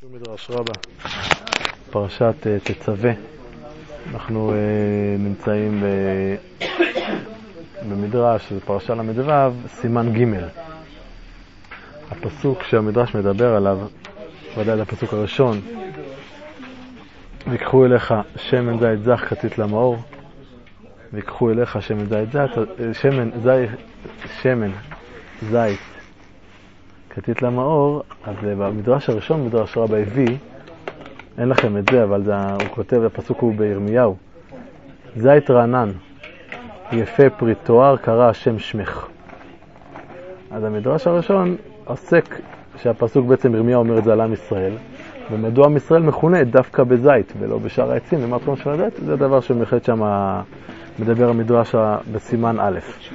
שוב מדרש רבה, פרשת תצווה. אנחנו נמצאים במדרש, זה פרשה למדו, סימן ג'. הפסוק שהמדרש מדבר עליו, ודאי לפסוק הראשון, ויקחו אליך שמן זית זך כתית למאור, ויקחו אליך שמן זית כתית למאור. אז במדרש הראשון, מדרש רבה הביא, אין לכם את זה, אבל הוא כותב, הפסוק הוא בירמיהו, זית רענן, יפה פרי תואר, קרא השם שמך. אז המדרש הראשון עוסק שהפסוק בעצם ירמיהו אומר את זה על עם ישראל, ומדוע עם ישראל מכונה דווקא בזית ולא בשאר העצים. ומה התחום של הזית? זה דבר שמחלט שם מדבר המדרש בסימן א'.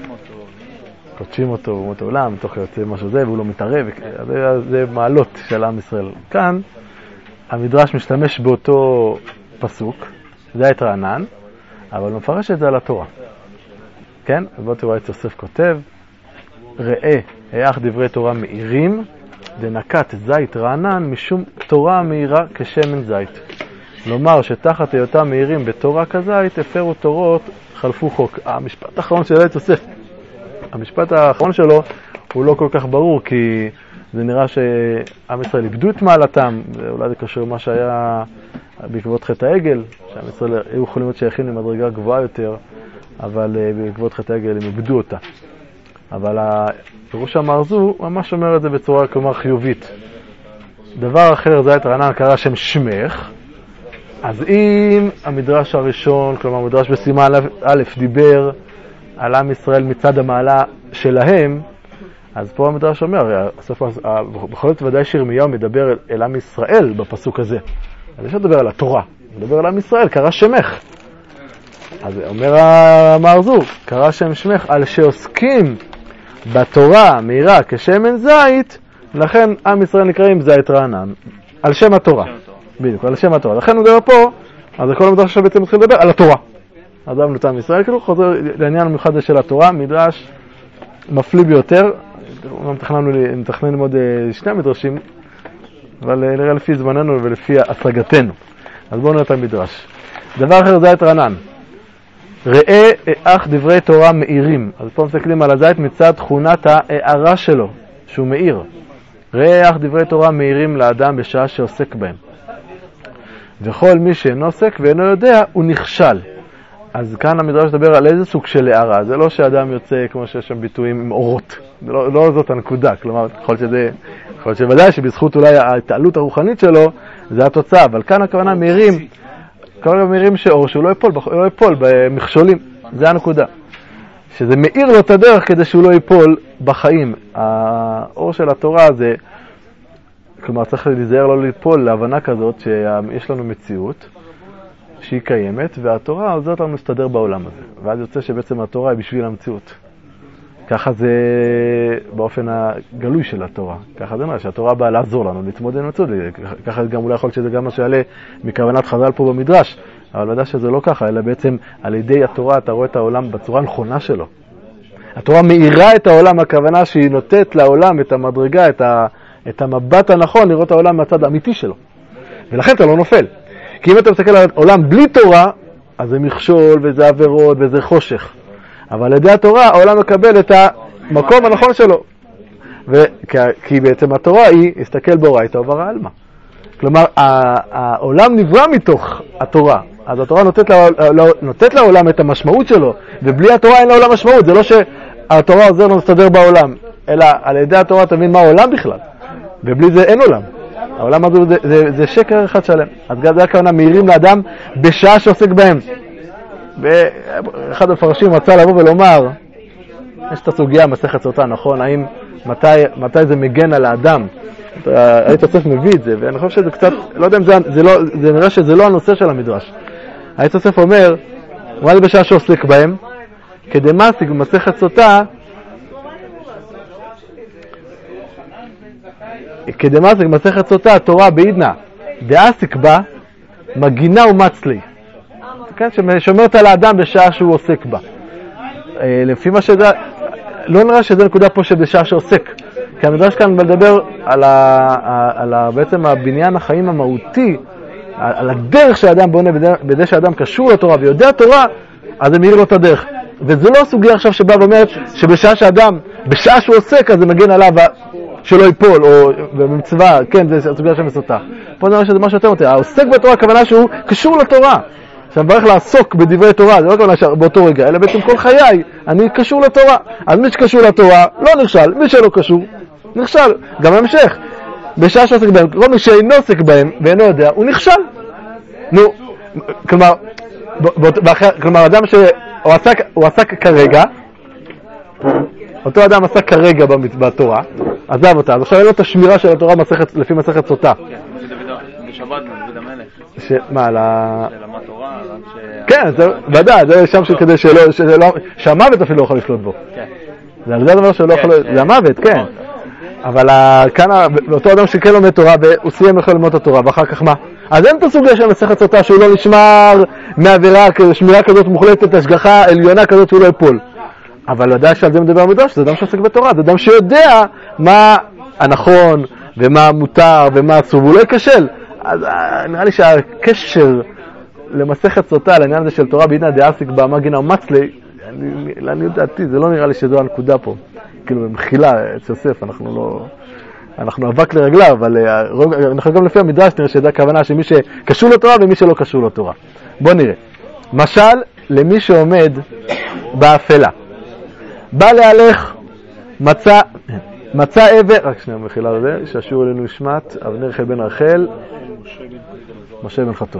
קודשים אותו אומות העולם, תוך יוצא משהו זה, והוא לא מתערב. זה מעלות של עם ישראל. כאן המדרש משתמש באותו פסוק, זית רענן, אבל הוא מפרש את זה על התורה. כן? ובוא תראו את יוסף כותב, ראה, איך דברי תורה מאירים, דנקת זית רענן משום תורה מאירה כשמן זית. לומר שתחת היותם מאירים בתורה כזית, הפרו תורות, חלפו חוק. המשפט האחרון של יוסף, המשפט האחרון שלו הוא לא כל כך ברור, כי זה נראה שעם ישראל איבדו את מעלתם, ואולי זה קשור למה שהיה בעקבות חטא העגל, שעם ישראל היו יכולים להיות שייכים למדרגה גבוהה יותר, אבל בעקבות חטא העגל הם איבדו אותה. אבל הפירוש המרזו ממש אומר את זה בצורה כלומר חיובית. דבר אחר, זית רענן קרא שם שמך. אז אם המדרש הראשון, כלומר המדרש בסימן א', דיבר על עם ישראל מצד המעלה שלהם, אז פה המדרש אומר, בכל זאת ודאי שירמיהו מדבר אל עם ישראל בפסוק הזה. אז יש לדבר על התורה, מדבר על עם ישראל, קרא שמך. אז אומר המרזו, קרא שם שמך על שעוסקים בתורה מאירה כשמן זית, לכן עם ישראל נקראים זית רענן, על שם התורה. בדיוק, על שם התורה. לכן הוא מדבר פה, אז כל המדרש שבעצם מתחיל לדבר על התורה. אדם נותן מישראל, כאילו חוזר לעניין המיוחד של התורה, מדרש מפליא ביותר. מתכנן ללמוד שני המדרשים, אבל נראה לפי זמננו ולפי השגתנו. אז בואו נראה את המדרש. דבר אחר, זית רענן. ראה איך דברי תורה מאירים. אז פה מסתכלים על הזית מצד תכונת ההארה שלו, שהוא מאיר. ראה איך דברי תורה מאירים לאדם בשעה שעוסק בהם. וכל מי שאינו עוסק ואינו יודע, הוא נכשל. אז כאן המדרש מדבר על איזה סוג של הערה. זה לא שאדם יוצא, כמו שיש שם ביטויים, עם אורות. לא זאת הנקודה. כלומר, יכול להיות שוודאי שבזכות אולי ההתעלות הרוחנית שלו, זה התוצאה. אבל כאן הכוונה מאירים, מאירים שאור, שהוא לא ייפול במכשולים. זה הנקודה. שזה מאיר לו את הדרך כדי שהוא לא ייפול בחיים. האור של התורה זה, כלומר צריך להיזהר לא ליפול להבנה כזאת שיש לנו מציאות שהיא קיימת, והתורה עוזרת לנו להסתדר בעולם הזה. ואז יוצא שבעצם התורה היא בשביל המציאות. ככה זה באופן הגלוי של התורה. ככה זה מה שהתורה באה לעזור לנו להתמודד עם המציאות. ככה גם אולי יכול להיות שזה גם מה שיעלה מכוונת חז"ל פה במדרש. אבל ודאי שזה לא ככה, אלא בעצם על ידי התורה אתה רואה את העולם בצורה הנכונה שלו. התורה מאירה את העולם, הכוונה שהיא נותנת לעולם את המדרגה, את המבט הנכון לראות העולם מהצד האמיתי שלו. ולכן אתה לא נופל. כי אם אתה מסתכל על העולם בלי תורה, אז זה מכשול וזה עבירות וזה חושך. אבל על ידי התורה העולם מקבל את המקום הנכון שלו. כי בעצם התורה היא הסתכל באורייתא וברא עלמא. כלומר, העולם נברא מתוך התורה. אז התורה נותנת לעולם את המשמעות שלו, ובלי התורה אין לעולם משמעות. זה לא שהתורה עוזר לנו להסתדר בעולם, אלא על ידי התורה אתה מבין מה העולם בכלל. ובלי זה אין עולם. העולם הזה זה שקר אחד שלם. אז זה הכוונה מאירים לאדם בשעה שעוסק בהם. ואחד המפרשים רצה לבוא ולומר, יש את הסוגיה מסכת סוטה, נכון? האם מתי זה מגן על האדם? היית יוסף מביא את זה, ואני חושב שזה קצת, לא יודע אם זה נראה שזה לא הנושא של המדרש. היית יוסף אומר, מה זה בשעה שעוסק בהם? כדמסיק במסכת סוטה, כדמסיק במסכת סוטה, תורה בעידנא, דעסיק בה, מגינה ומצלי. כן, ששומרת על האדם בשעה שהוא עוסק בה. לפי מה שזה, לא נראה שזה נקודה פה שבשעה שעוסק. כי המדרש כאן מדבר על בעצם הבניין החיים המהותי, על הדרך שהאדם בונה, בדי שהאדם קשור לתורה ויודע תורה, אז זה מאיר לו את הדרך. וזו לא סוגיה עכשיו שבא ואומרת שבשעה שאדם, בשעה שהוא עוסק, אז זה מגן עליו שלא ייפול, או במצווה, כן, זה סוגיה שמסותה. פה נראה שזה משהו יותר יותר. העוסק בתורה, הכוונה שהוא קשור לתורה. עכשיו, ברך לעסוק בדברי תורה, זה לא הכוונה באותו רגע, אלא בעצם כל חיי, אני קשור לתורה. אז מי שקשור לתורה, לא נכשל, מי שלא קשור, נכשל. גם המשך, בשעה שעוסק בהם, כל מי שאינו עוסק בהם ואינו יודע, הוא נכשל. נו, כלומר, אדם שהוא עסק כרגע, אותו אדם עסק כרגע בתורה, עזב אותה, אז עכשיו אין לו את השמירה של התורה לפי מסכת סוטה. בשבת, בבית המלך. מה, שלמד תורה, כן, ודאי, זה שם כדי שהמוות אפילו לא יכול לשלוט בו. זה על זה הדבר שלא יכול, זה המוות, כן. אבל כאן, אותו אדם שכן לומד תורה, והוא סיים יכול ללמוד את התורה, ואחר כך מה? אז אין את הסוגיה של מסכת סוטה שהוא לא נשמר מעבירה, שמירה כזאת מוחלטת, השגחה עליונה כזאת שהוא לא יפול. אבל ודאי שעל זה מדבר המדרש, זה אדם שעוסק בתורה, זה אדם שיודע מה הנכון ומה מותר ומה אסור, והוא לא ייכשל. אז נראה לי שהקשר למסכת סוטה, לעניין הזה של תורה בעידנא דעסיק בה מגינה ומצלי, לעניות דעתי, זה לא נראה לי שזו הנקודה פה. כאילו במחילה, את יוסף, אנחנו אבק לרגליו, אבל אנחנו גם לפי המדרש נראה שזה הכוונה שמי שקשור לתורה ומי שלא קשור לתורה. בוא נראה. משל למי שעומד באפלה. בא להלך, מצא אבן, רק שנייה מחילה לזה, ששור אלינו נשמת, אבנר חי בן רחל, משה בן חתון.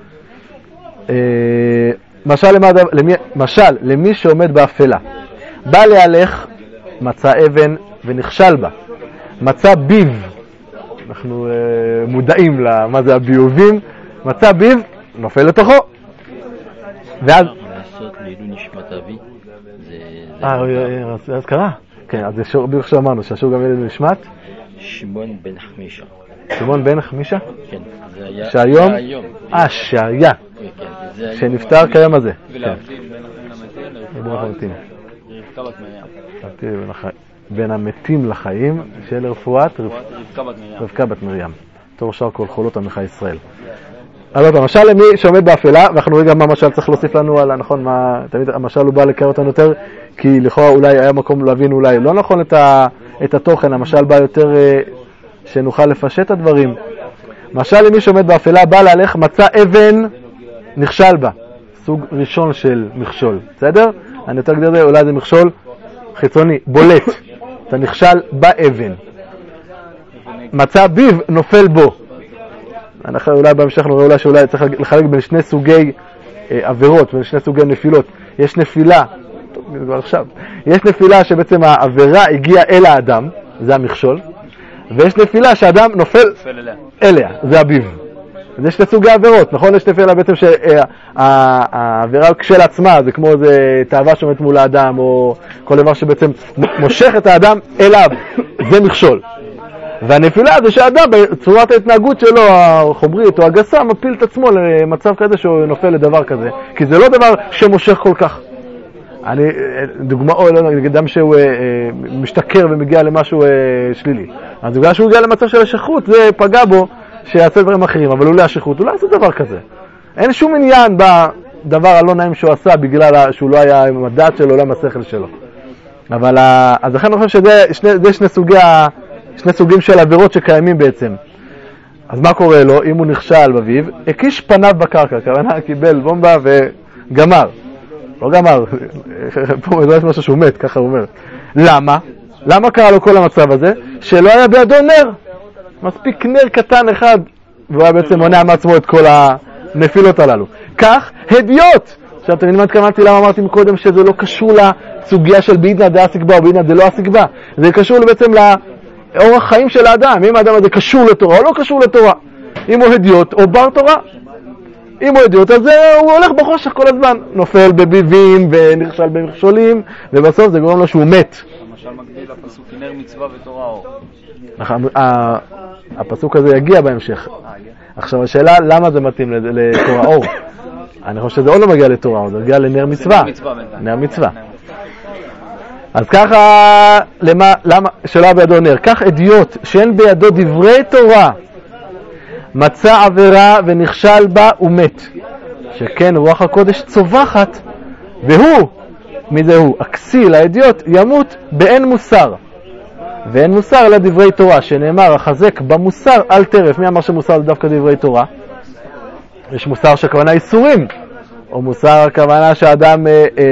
משל למי שעומד באפלה. בא להלך, מצא אבן ונכשל בה. מצא ביב, אנחנו מודעים למה זה הביובים, מצא ביב, נופל לתוכו. ואז... לעשות לעילוי נשמת אבי. אז קרה. כן, אז זה ביוך שאמרנו, שהשור גם לעילוי נשמת. שמעון בן חמישה. שמעון בן חמישה? כן, זה היה... שהיום? שהיה. שנפטר כיום הזה. ולהבדיל בין המתים לרבקה בת מרים. בין המתים לחיים של רפואת רבקה בת מרים. תור שאר כל חולות עמך ישראל. אז המשל למי שעומד באפלה, ואנחנו רואים גם מה המשל צריך להוסיף לנו על הנכון, תמיד המשל הוא בא לקרוא אותנו יותר, כי לכאורה אולי היה מקום להבין אולי לא נכון את התוכן, המשל בא יותר שנוכל לפשט את הדברים. משל למי שעומד באפלה, בא להלך, מצא אבן, נכשל בה. סוג ראשון של מכשול, בסדר? אני יותר גדול, אולי זה מכשול חיצוני, בולט. אתה נכשל באבן. מצא ביב, נופל בו. אנחנו אולי בהמשך נראה אולי שאולי צריך לחלק בין שני סוגי עבירות, בין שני סוגי נפילות. יש נפילה, יש נפילה שבעצם העבירה הגיעה אל האדם, זה המכשול, ויש נפילה שהאדם נופל אליה, זה הביב. אז יש שני סוגי עבירות, נכון? יש נפילה בעצם שהעבירה כשלעצמה, זה כמו איזה תאווה שעומדת מול האדם, או כל דבר שבעצם מושך את האדם אליו, זה מכשול. והנפילה זה שהאדם בצורת ההתנהגות שלו, החומרית או הגסה, מפיל את עצמו למצב כזה שהוא נופל לדבר כזה. כי זה לא דבר שמושך כל כך. דוגמה, או אדם שהוא משתכר ומגיע למשהו שלילי. אז דוגמה שהוא הגיע למצב של השכרות, זה פגע בו שיעשה דברים אחרים, אבל הוא לא השכרות, הוא לא יעשה דבר כזה. אין שום עניין בדבר הלא נעים שהוא עשה בגלל שהוא לא היה עם הדעת שלו, לא עם השכל שלו. אבל, אז לכן אני חושב שזה שני סוגים של עבירות שקיימים בעצם. אז מה קורה לו? אם הוא נכשל בביב, הקיש פניו בקרקע, כוונה קיבל בומבה וגמר. לא גמר, פה מדרש משהו שהוא מת, ככה הוא אומר. למה? למה קרה לו כל המצב הזה? שלא היה בידו נר. מספיק נר קטן אחד, והוא היה בעצם מונע מעצמו את כל הנפילות הללו. כך, הדיוט! עכשיו, אתם יודעים מה התכוונתי למה אמרתי מקודם שזה לא קשור לסוגיה של בעידנא דעסיק בה או בעידנא דלא עסיק בה. זה קשור בעצם לאורח חיים של האדם. אם האדם הזה קשור לתורה או לא קשור לתורה. אם הוא הדיוט או בר תורה. אם הוא הדיוט, אז הוא הולך בחושך כל הזמן. נופל בביבים ונכשל במכשולים, ובסוף זה גורם לו שהוא מת. למשל מקביל לפסוק נר מצווה ותורה אור. הפסוק הזה יגיע בהמשך. עכשיו השאלה למה זה מתאים לתורה אור. אני חושב שזה עוד לא מגיע לתורה אור, זה מגיע לנר מצווה. נר מצווה. אז ככה, למה שלא בידו נר? כך עדיות שאין בידו דברי תורה, מצא עבירה ונכשל בה ומת. שכן רוח הקודש צובחת, והוא, מי זה הוא? הכסיל, העדיות, ימות באין מוסר. ואין מוסר לדברי תורה, שנאמר, החזק במוסר אל טרף. מי אמר שמוסר זה דווקא דברי תורה? יש מוסר שהכוונה איסורים, או מוסר הכוונה שהאדם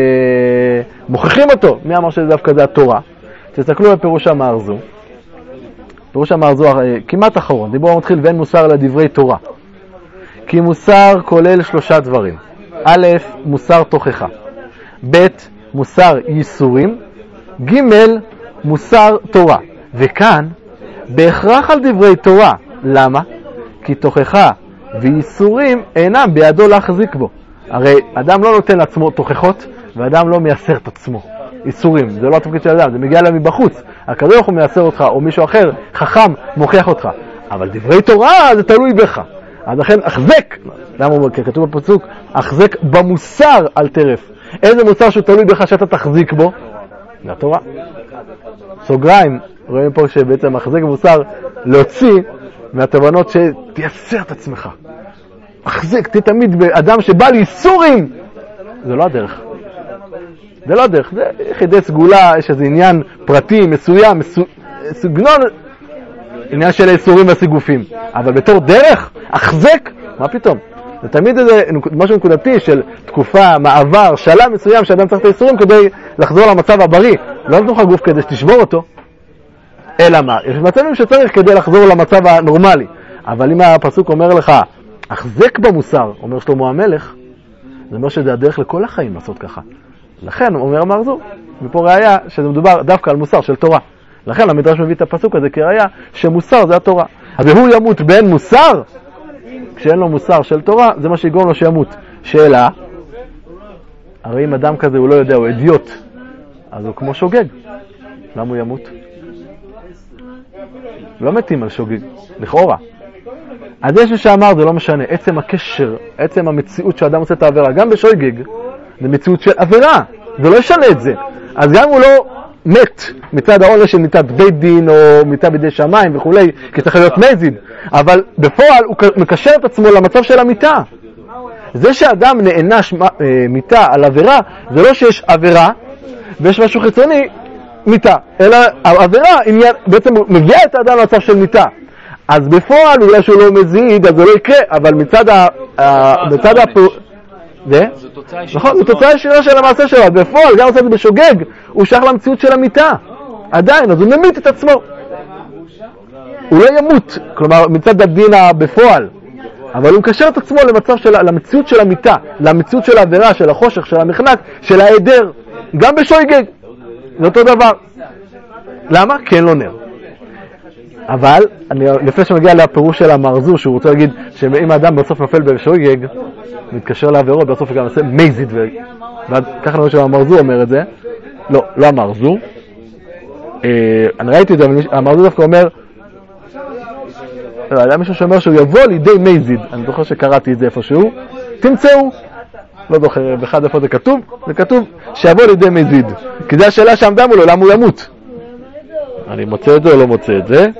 מוכיחים אותו. מי אמר שזה דווקא זה התורה? תסתכלו בפירוש המארזו. פירוש המארזו כמעט אחרון, דיבור מתחיל ואין מוסר לדברי תורה. כי מוסר כולל 3 דברים. א', מוסר תוכחה. ב', מוסר ייסורים. ג', מוסר תורה. וכאן, בהכרח על דברי תורה. למה? כי תוכחה וייסורים אינם בידו להחזיק בו. הרי אדם לא נותן לעצמו תוכחות, ואדם לא מייסר את עצמו. ייסורים, זה לא התפקיד של אדם, זה מגיע להם מבחוץ. הקדוש ברוך הוא מייסר אותך, או מישהו אחר, חכם, מוכיח אותך. אבל דברי תורה זה תלוי בך. אז לכן, החזק, למה הוא כתוב בפסוק, החזק במוסר אל טרף. איזה מוסר שהוא תלוי בך שאתה תחזיק בו? זה התורה. סוגריים, רואים פה שבעצם החזק במוסר להוציא מהתובנות שתייסר את עצמך. החזק, תהיה תמיד באדם שבא לאיסורים. זה לא הדרך. זה לא הדרך, זה יחידי סגולה, יש איזה עניין פרטי, מסוים, סגנון, עניין של האיסורים והסיגופים. אבל בתור דרך, החזק, מה פתאום? זה תמיד איזה משהו נקודתי של תקופה, מעבר, שלב מסוים שאדם צריך את האיסורים כדי לחזור למצב הבריא. לא נתנו לך גוף כדי שתשבור אותו, אלא מה? יש מצבים שצריך כדי לחזור למצב הנורמלי. אבל אם הפסוק אומר לך, החזק במוסר, אומר שלמה המלך, זה אומר שזה הדרך לכל החיים לעשות ככה. לכן, אומר המארזו, מפה ראיה שזה מדובר דווקא על מוסר של תורה. לכן המדרש מביא את הפסוק הזה כראיה שמוסר זה התורה. אז הוא ימות באין מוסר, כשאין לו מוסר של תורה, זה מה שיגרום לו שימות. שאלה, הרי אם אדם כזה הוא לא יודע, הוא אידיוט, אז הוא כמו שוגג. למה הוא ימות? לא מתים על שוגג, לכאורה. אז יש מי שאמר, זה לא משנה, עצם הקשר, עצם המציאות שאדם עושה את העבירה, גם בשוגג, זה מציאות של עבירה, זה לא ישנה את זה. אז גם הוא לא מת מצד העונש של מיתת בית דין או מיתה בידי שמיים וכולי, כי צריך להיות מזיד, אבל בפועל הוא מקשר את עצמו למצב של המיתה. זה שאדם נענש מיתה על עבירה, זה לא שיש עבירה ויש משהו חיצוני מיתה, אלא העבירה בעצם מביאה את האדם למצב של מיתה. אז בפועל בגלל שהוא לא מזיד אז זה לא יקרה, אבל מצד זה נכון, זה תוצאה ישירה של המעשה שלו. בפועל, גם עושה את זה בשוגג, הוא שייך למציאות של המיטה. עדיין, אז הוא ממית את עצמו. הוא לא ימות, כלומר, מצד הדין בפועל. אבל הוא מקשר את עצמו למציאות של המיטה, למציאות של העבירה, של החושך, של המחנק, של העדר. גם בשוגג. זה אותו דבר. למה? כי אין לו נר. אבל, לפני שמגיע לפירוש של המארזו, שהוא רוצה להגיד שאם האדם בסוף נופל בשוגג, מתקשר לעבירות, בסוף גם עושה מזיד, וככה נראה שהמארזו אומר את זה. לא, לא המארזו. אני ראיתי את זה, אבל המארזו דווקא אומר, היה מישהו שאומר שהוא יבוא לידי מזיד. אני זוכר שקראתי את זה איפשהו. תמצאו, לא זוכר, באחד איפה זה כתוב? זה כתוב שיבוא לידי מזיד. כי זו השאלה שעמדה מולו, למה הוא ימות? אני מוצא את זה או לא מוצא את זה?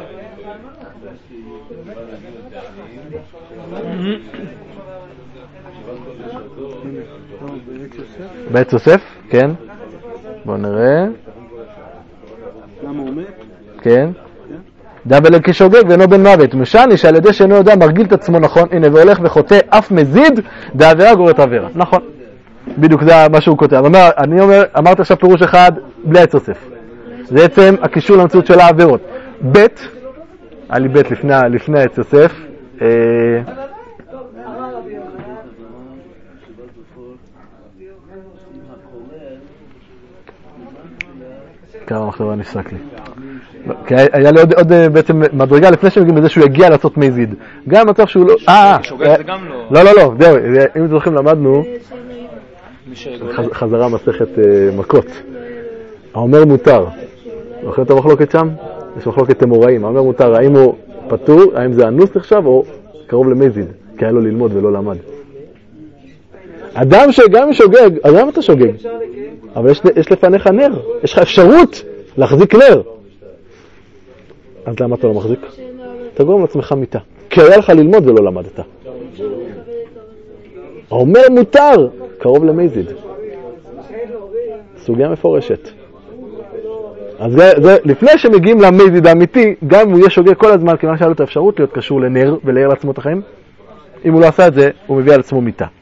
בית יוסף, כן. בואו נראה. למה הוא מת? כן. דבל כשוגג ואינו בן מוות. משני שעל ידי שאינו יודע מרגיל את עצמו נכון, הנה והולך וחוטא אף מזיד, דעבירה גוררת עבירה. נכון. בדיוק זה מה שהוא כותב. אני אמרתי עכשיו פירוש אחד בלי עץ יוסף. זה בעצם הקישור למציאות של העבירות. בית, היה לי בית לפני עץ יוסף. כמה מחשבה נפסק לי. כי היה לי עוד בעצם מדרגה לפני שמגיעים לזה שהוא יגיע לעשות מזיד. גם מצב שהוא לא... שוגג זה גם לא... לא, זהו, אם זוכרים למדנו, חזרה מסכת מכות. האומר מותר. זוכרים את המחלוקת שם? יש מחלוקת תמוראים. האומר מותר, האם הוא פטור, האם זה אנוס נחשב או קרוב למזיד? כי היה לו ללמוד ולא למד. אדם שגם שוגג, אז למה אתה שוגג? אבל יש לפניך נר, יש לך אפשרות להחזיק נר. אז למה אתה לא מחזיק? אתה גורם לעצמך מיטה. כי היה לך ללמוד ולא למדת. אומר מותר, קרוב למזיד. סוגיה מפורשת. אז זה, לפני שמגיעים למזיד האמיתי, גם אם הוא יהיה שוגג כל הזמן, כיוון שהיה לו את האפשרות להיות קשור לנר ולהעיר לעצמו את החיים, אם הוא לא עשה את זה, הוא מביא על עצמו מיטה.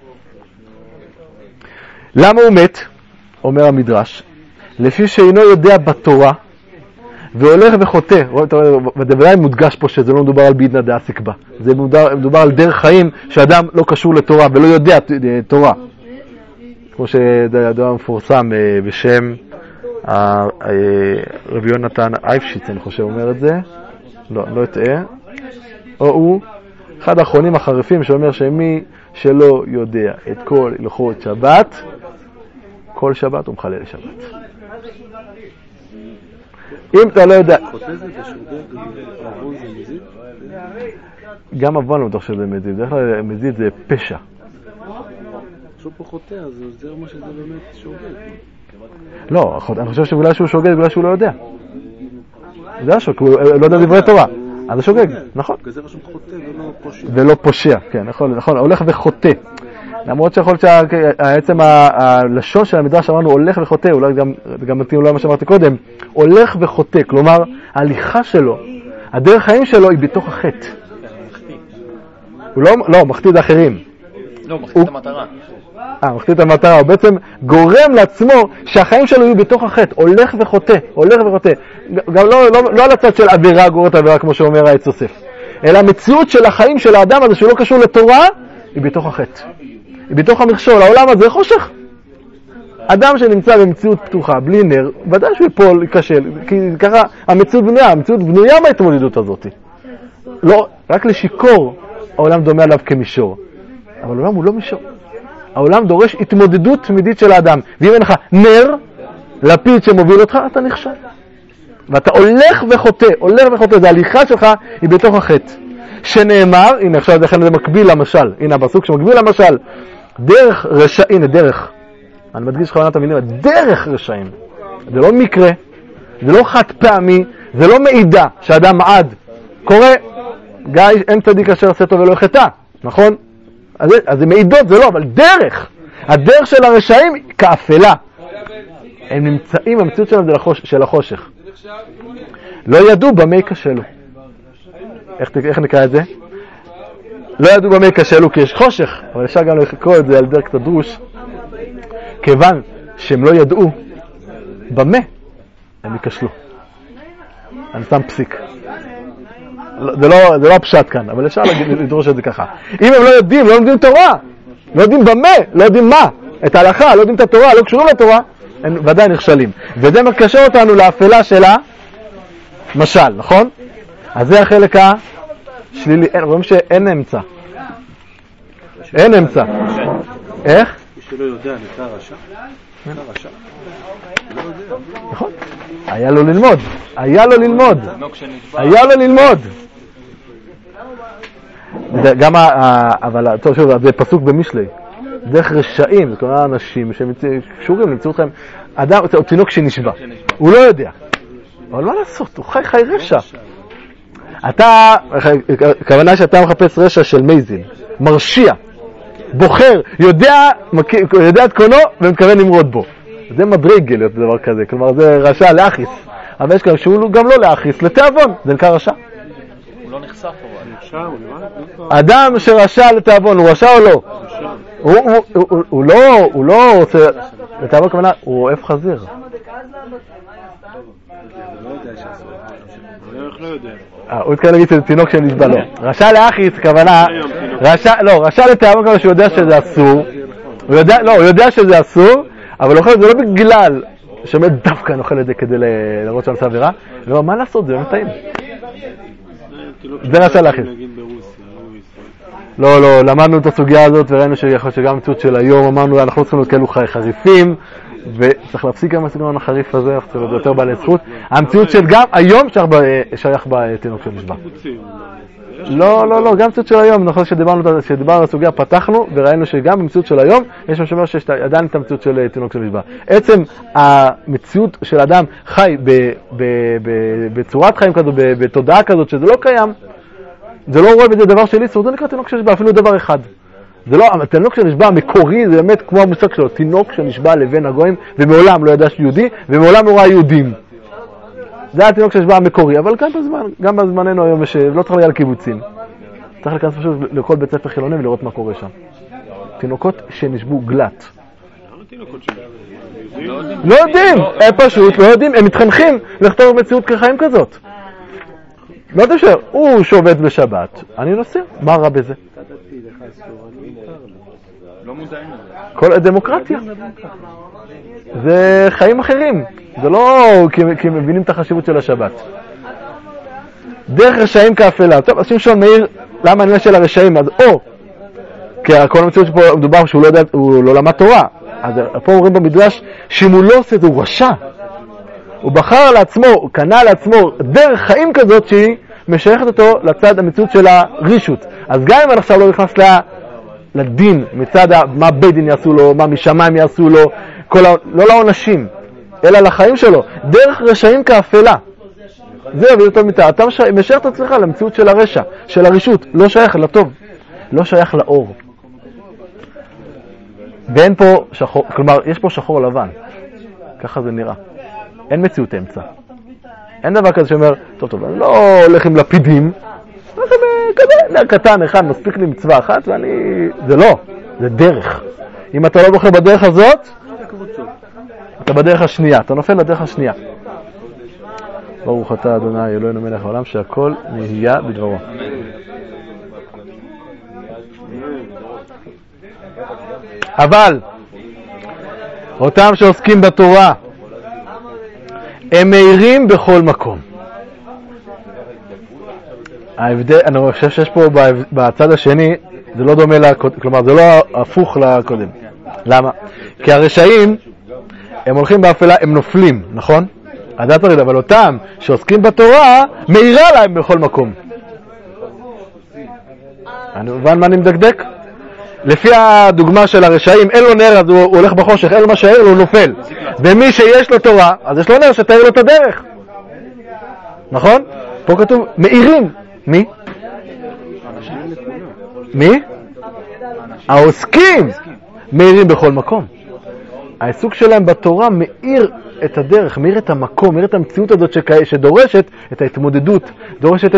למה הוא מת? אומר המדרש. לפי שאינו יודע בתורה, והולך וחוטא, ובוודאי מודגש פה שזה לא מדובר על בידנא דעסיק בה, זה מדובר על דרך חיים שאדם לא קשור לתורה ולא יודע תורה, כמו שדבר מפורסם בשם רבי יונתן אייפשיץ, אני חושב אומר את זה, לא אטעה, או הוא אחד האחרונים החריפים שאומר שמי שלא יודע את כל הלכות שבת, כל שבת הוא מחלל שבת. אם אתה לא יודע... חוטא זה בשוגג, עוון זה מזיד? גם עוון לא בטוח שזה מזיד, בדרך כלל מזיד זה פשע. כשהוא פה חוטא, אז זה אומר שזה באמת שוגג. לא, אני חושב שבגלל שהוא שוגג, בגלל שהוא לא יודע. זה השוק, הוא לא יודע דברי תורה. אז זה שוגג, נכון. בגלל זה רשום חוטא ולא פושע. ולא פושע, כן, נכון, הולך וחוטא. למרות שיכול להיות שבעצם הלשון של המדרש אמרנו הולך וחוטא, אולי גם מתאים אולי מה שאמרתי קודם, הולך וחוטא, כלומר ההליכה שלו, הדרך חיים שלו היא בתוך החטא. הוא לא, מחטיא את האחרים. לא, מחטיא את המטרה. מחטיא את המטרה, הוא בעצם גורם לעצמו שהחיים שלו יהיו בתוך החטא, הולך וחוטא, הולך וחוטא. גם לא על הצד של עבירה גוררת עבירה כמו שאומר העץ יוסף, אלא המציאות של החיים של האדם הזה שהוא לא קשור לתורה, היא בתוך החטא. היא בתוך המכשול, העולם הזה חושך. אדם שנמצא במציאות פתוחה, בלי נר, ודאי שהוא יפול, ייכשל, כי ככה המציאות בנויה מההתמודדות הזאת. לא, רק לשיקור העולם דומה עליו כמישור. אבל העולם הוא לא מישור. העולם דורש התמודדות תמידית של האדם. ואם אין לך נר, לפיד שמוביל אותך, אתה נכשל. ואתה הולך וחוטא, זה ההליכה שלך היא בתוך החטא. שנאמר, הנה עכשיו זה מקביל למשל, הנה הפסוק שמקביל למשל, דרך רשעים, הנה דרך, אני מדגיש בכוונת המילים, דרך רשעים, זה לא מקרה, זה לא חד פעמי, זה לא מעידה שאדם עד, קורא, גיא, אין צדיק אשר עשה טוב ולא יחטא, נכון? אז זה מעידות, זה לא, אבל דרך, הדרך של הרשעים כאפלה, הם נמצאים במציאות שלהם של החושך, לא ידעו במה יקשלו. איך נקרא את זה? לא ידעו במה יקשלו כי יש חושך, אבל אפשר גם לקרוא את זה על דרך קצת דרוש, כיוון שהם לא ידעו במה הם יקשלו. אני שם פסיק. זה לא הפשט כאן, אבל אפשר לדרוש את זה ככה. אם הם לא יודעים, לא לומדים תורה, לא יודעים במה, לא יודעים מה, את ההלכה, לא יודעים את התורה, לא קשורים לתורה, הם ודאי נכשלים. וזה מקשר אותנו לאפלה שלה, משל, נכון? אז זה החלק השלילי, רואים שאין אמצע. אין אמצע. איך? מי שלא יודע, נקרא רשע. נכון. היה לו ללמוד. גם, אבל טוב, שוב, זה פסוק במשלי. דרך רשעים, זאת אומרת, אנשים שקשורים למציאות חיים. אדם, הוא תינוק שנשבע. הוא לא יודע. אבל מה לעשות? הוא חי רשע. אתה, הכוונה שאתה מחפש רשע של מייזין, מרשיע, בוחר, יודע את קונו ומתכוון למרוד בו. זה מדרגה להיות דבר כזה, כלומר זה רשע לאחיס. אבל יש כאן שהוא גם לא לאחיס, לתיאבון, זה נקרא רשע. הוא לא נחשף אבל. אדם שרשע לתיאבון, הוא רשע או לא? הוא לא רוצה, לתיאבון כוונה, הוא אוהב חזיר. הוא התכוון להגיד שזה תינוק שנשבע לו. רשע לאחיס, כוונה, רשע לתיאבון כוונה שהוא יודע שזה אסור, הוא יודע שזה אסור, אבל אוכל את זה לא בגלל שעומד דווקא נאכל את זה כדי לראות שאני עושה עבירה, לא, מה לעשות, זה באמת טעים. זה רשע לאחיס. לא, למדנו את הסוגיה הזאת וראינו שיכול שגם המציאות של היום אמרנו אנחנו לא צריכים להיות כאלו חריפים וצריך להפסיק גם הסגנון החריף הזה, אנחנו צריכים להיות יותר בעלי זכות. המציאות של גם היום שייך בתינוק של נשבע. לא, גם מציאות של היום, נכון שדיברנו על הסוגיה, פתחנו וראינו שגם במציאות של היום יש משהו שיש עדיין את המציאות של תינוק שנשבע. עצם המציאות של אדם חי בצורת חיים כזו, בתודעה כזאת, שזה לא קיים, זה לא רואה בזה דבר של איסור, זה נקרא תינוק שנשבע, אפילו דבר אחד. זה לא, התינוק שנשבע המקורי, זה באמת כמו המושג שלו, תינוק שנשבע לבן הגויים, ומעולם לא ידע שיהודי, ומעולם לא ראה יהודים. זה התינוק שנשבע המקורי, אבל גם בזמננו היום, לא צריך להגיע לקיבוצים. צריך להיכנס פשוט לכל בית ספר חילוני ולראות מה קורה שם. תינוקות שנשבו גלת. לא יודעים, הם פשוט לא יודעים, הם מתחנכים לכתוב מציאות כחיים כזאת. לא תשאר, הוא שובת בשבת, אני נוסע, מה רע בזה? לא מודעים לזה. כל הדמוקרטיה. זה חיים אחרים, זה לא כי מבינים את החשיבות של השבת. דרך רשעים כאפלה. טוב, אז שמשון מאיר, למה אני של הרשעים? אז כי כל המציאות שפה מדובר שהוא לא למד תורה. אז פה אומרים במדרש, שאם הוא לא עושה את זה, הוא רשע. הוא בחר לעצמו, הוא קנה לעצמו דרך חיים כזאת שהיא משייכת אותו לצד המציאות של הרישות. אז גם אם אני עכשיו לא נכנס לדין מצד מה בית דין יעשו לו, מה משמיים יעשו לו, לא לעונשים, אלא לחיים שלו, דרך רשעים כאפלה. זה יביא אותו מיטה. אתה משייך את עצמך למציאות של הרשע, של הרישות, לא שייך לטוב, לא שייך לאור. ואין פה שחור, כלומר, יש פה שחור לבן. ככה זה נראה. אין מציאות אמצע. אין דבר כזה שאומר, טוב, אני לא הולך עם לפידים, הולך עם כזה, קטן אחד, מספיק לי מצווה אחת, ואני... זה לא, זה דרך. אם אתה לא בוחר בדרך הזאת, אתה בדרך השנייה, אתה נופל לדרך השנייה. ברוך אתה אדוני אלוהינו מלך העולם, שהכל נהיה בדברו. אבל אותם שעוסקים בתורה הם מהירים בכל מקום. ההבדל, אני חושב שיש פה בצד השני, זה לא דומה לקודם, כלומר זה לא הפוך לקודם. למה? כי הרשעים הם הולכים באפלה, הם נופלים, נכון? אבל אותם שעוסקים בתורה מהירה להם בכל מקום. אני מבין מה אני מדקדק? לפי הדוגמה של הרשעים, אין לו נר אז הוא הולך בחושך, אין לו מה שהעיר לו, הוא נופל. ומי שיש לו תורה, אז יש לו נר שתאיר לו את הדרך. נכון? פה כתוב, מאירים. מי? מי? העוסקים מאירים בכל מקום. העיסוק שלהם בתורה מאיר את הדרך, מאיר את המקום, מאיר את המציאות הזאת שדורשת את ההתמודדות, דורשת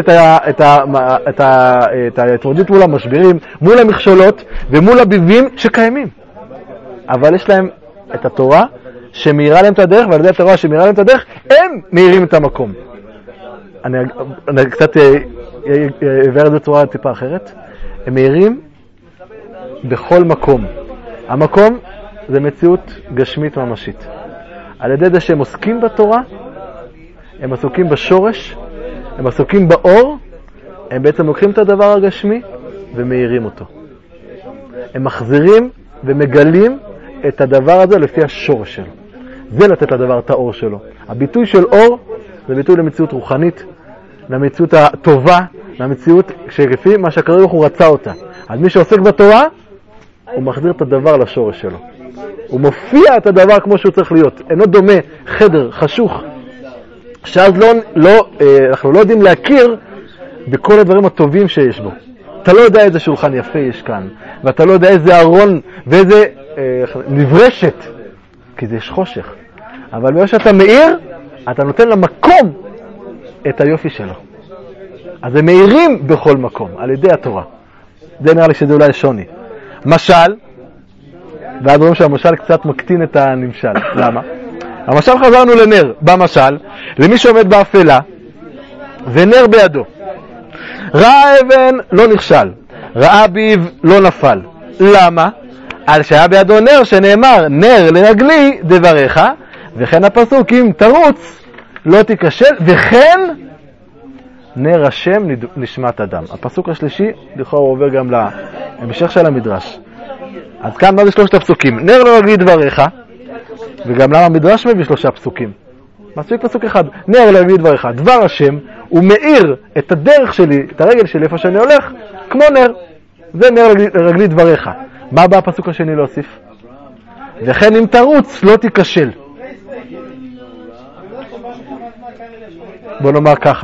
את ההתמודדות מול המשברים, מול המכשולות ומול הביבים שקיימים. אבל יש להם את התורה שמאירה להם את הדרך, ועל ידי התורה שמאירה להם את הדרך, הם מאירים את המקום. אני קצת אעבר את זה בצורה טיפה אחרת. הם מאירים בכל מקום. המקום זה מציאות גשמית ממשית. על ידי זה שהם עוסקים בתורה, הם עסוקים בשורש, הם עסוקים באור, הם בעצם לוקחים את הדבר הגשמי ומאירים אותו. הם מחזירים ומגלים את הדבר הזה לפי השורש שלו. זה לתת לדבר את האור שלו. הביטוי של אור זה ביטוי למציאות רוחנית, למציאות הטובה, למציאות שלפי מה שהקדוש ברוך הוא רצה אותה. אז מי שעוסק בתורה, הוא מחזיר את הדבר לשורש שלו. הוא מופיע את הדבר כמו שהוא צריך להיות. אינו דומה חדר חשוך, שאז אנחנו לא יודעים להכיר בכל הדברים הטובים שיש בו. אתה לא יודע איזה שולחן יפה יש כאן, ואתה לא יודע איזה ארון ואיזה נברשת, כי זה יש חושך. אבל במה שאתה מאיר, אתה נותן למקום את היופי שלו. אז הם מאירים בכל מקום, על ידי התורה. זה נראה לי שזה אולי שוני. משל, ועד רואים שהמשל קצת מקטין את הנמשל. למה? המשל חזרנו לנר. במשל, למי שעומד באפלה, ונר בידו. ראה אבן, לא נכשל. ראה ביב, לא נפל. למה? על שהיה בידו נר שנאמר, נר לרגלי דבריך, וכן הפסוק, אם תרוץ, לא תיכשל, וכן נר השם נשמת אדם. הפסוק השלישי, לכאורה הוא עובר גם להמשך של המדרש. אז כאן מה זה שלושת הפסוקים? נר לרגלי דבריך, וגם למה המדרש מביא 3 פסוקים? מספיק פסוק אחד, נר לרגלי דבריך, דבר השם הוא מאיר את הדרך שלי, את הרגל שלי, איפה שאני הולך, כמו נר. זה נר לרגלי דבריך. מה בא הפסוק השני להוסיף? וכן אם תרוץ, לא תיכשל. בוא נאמר ככה.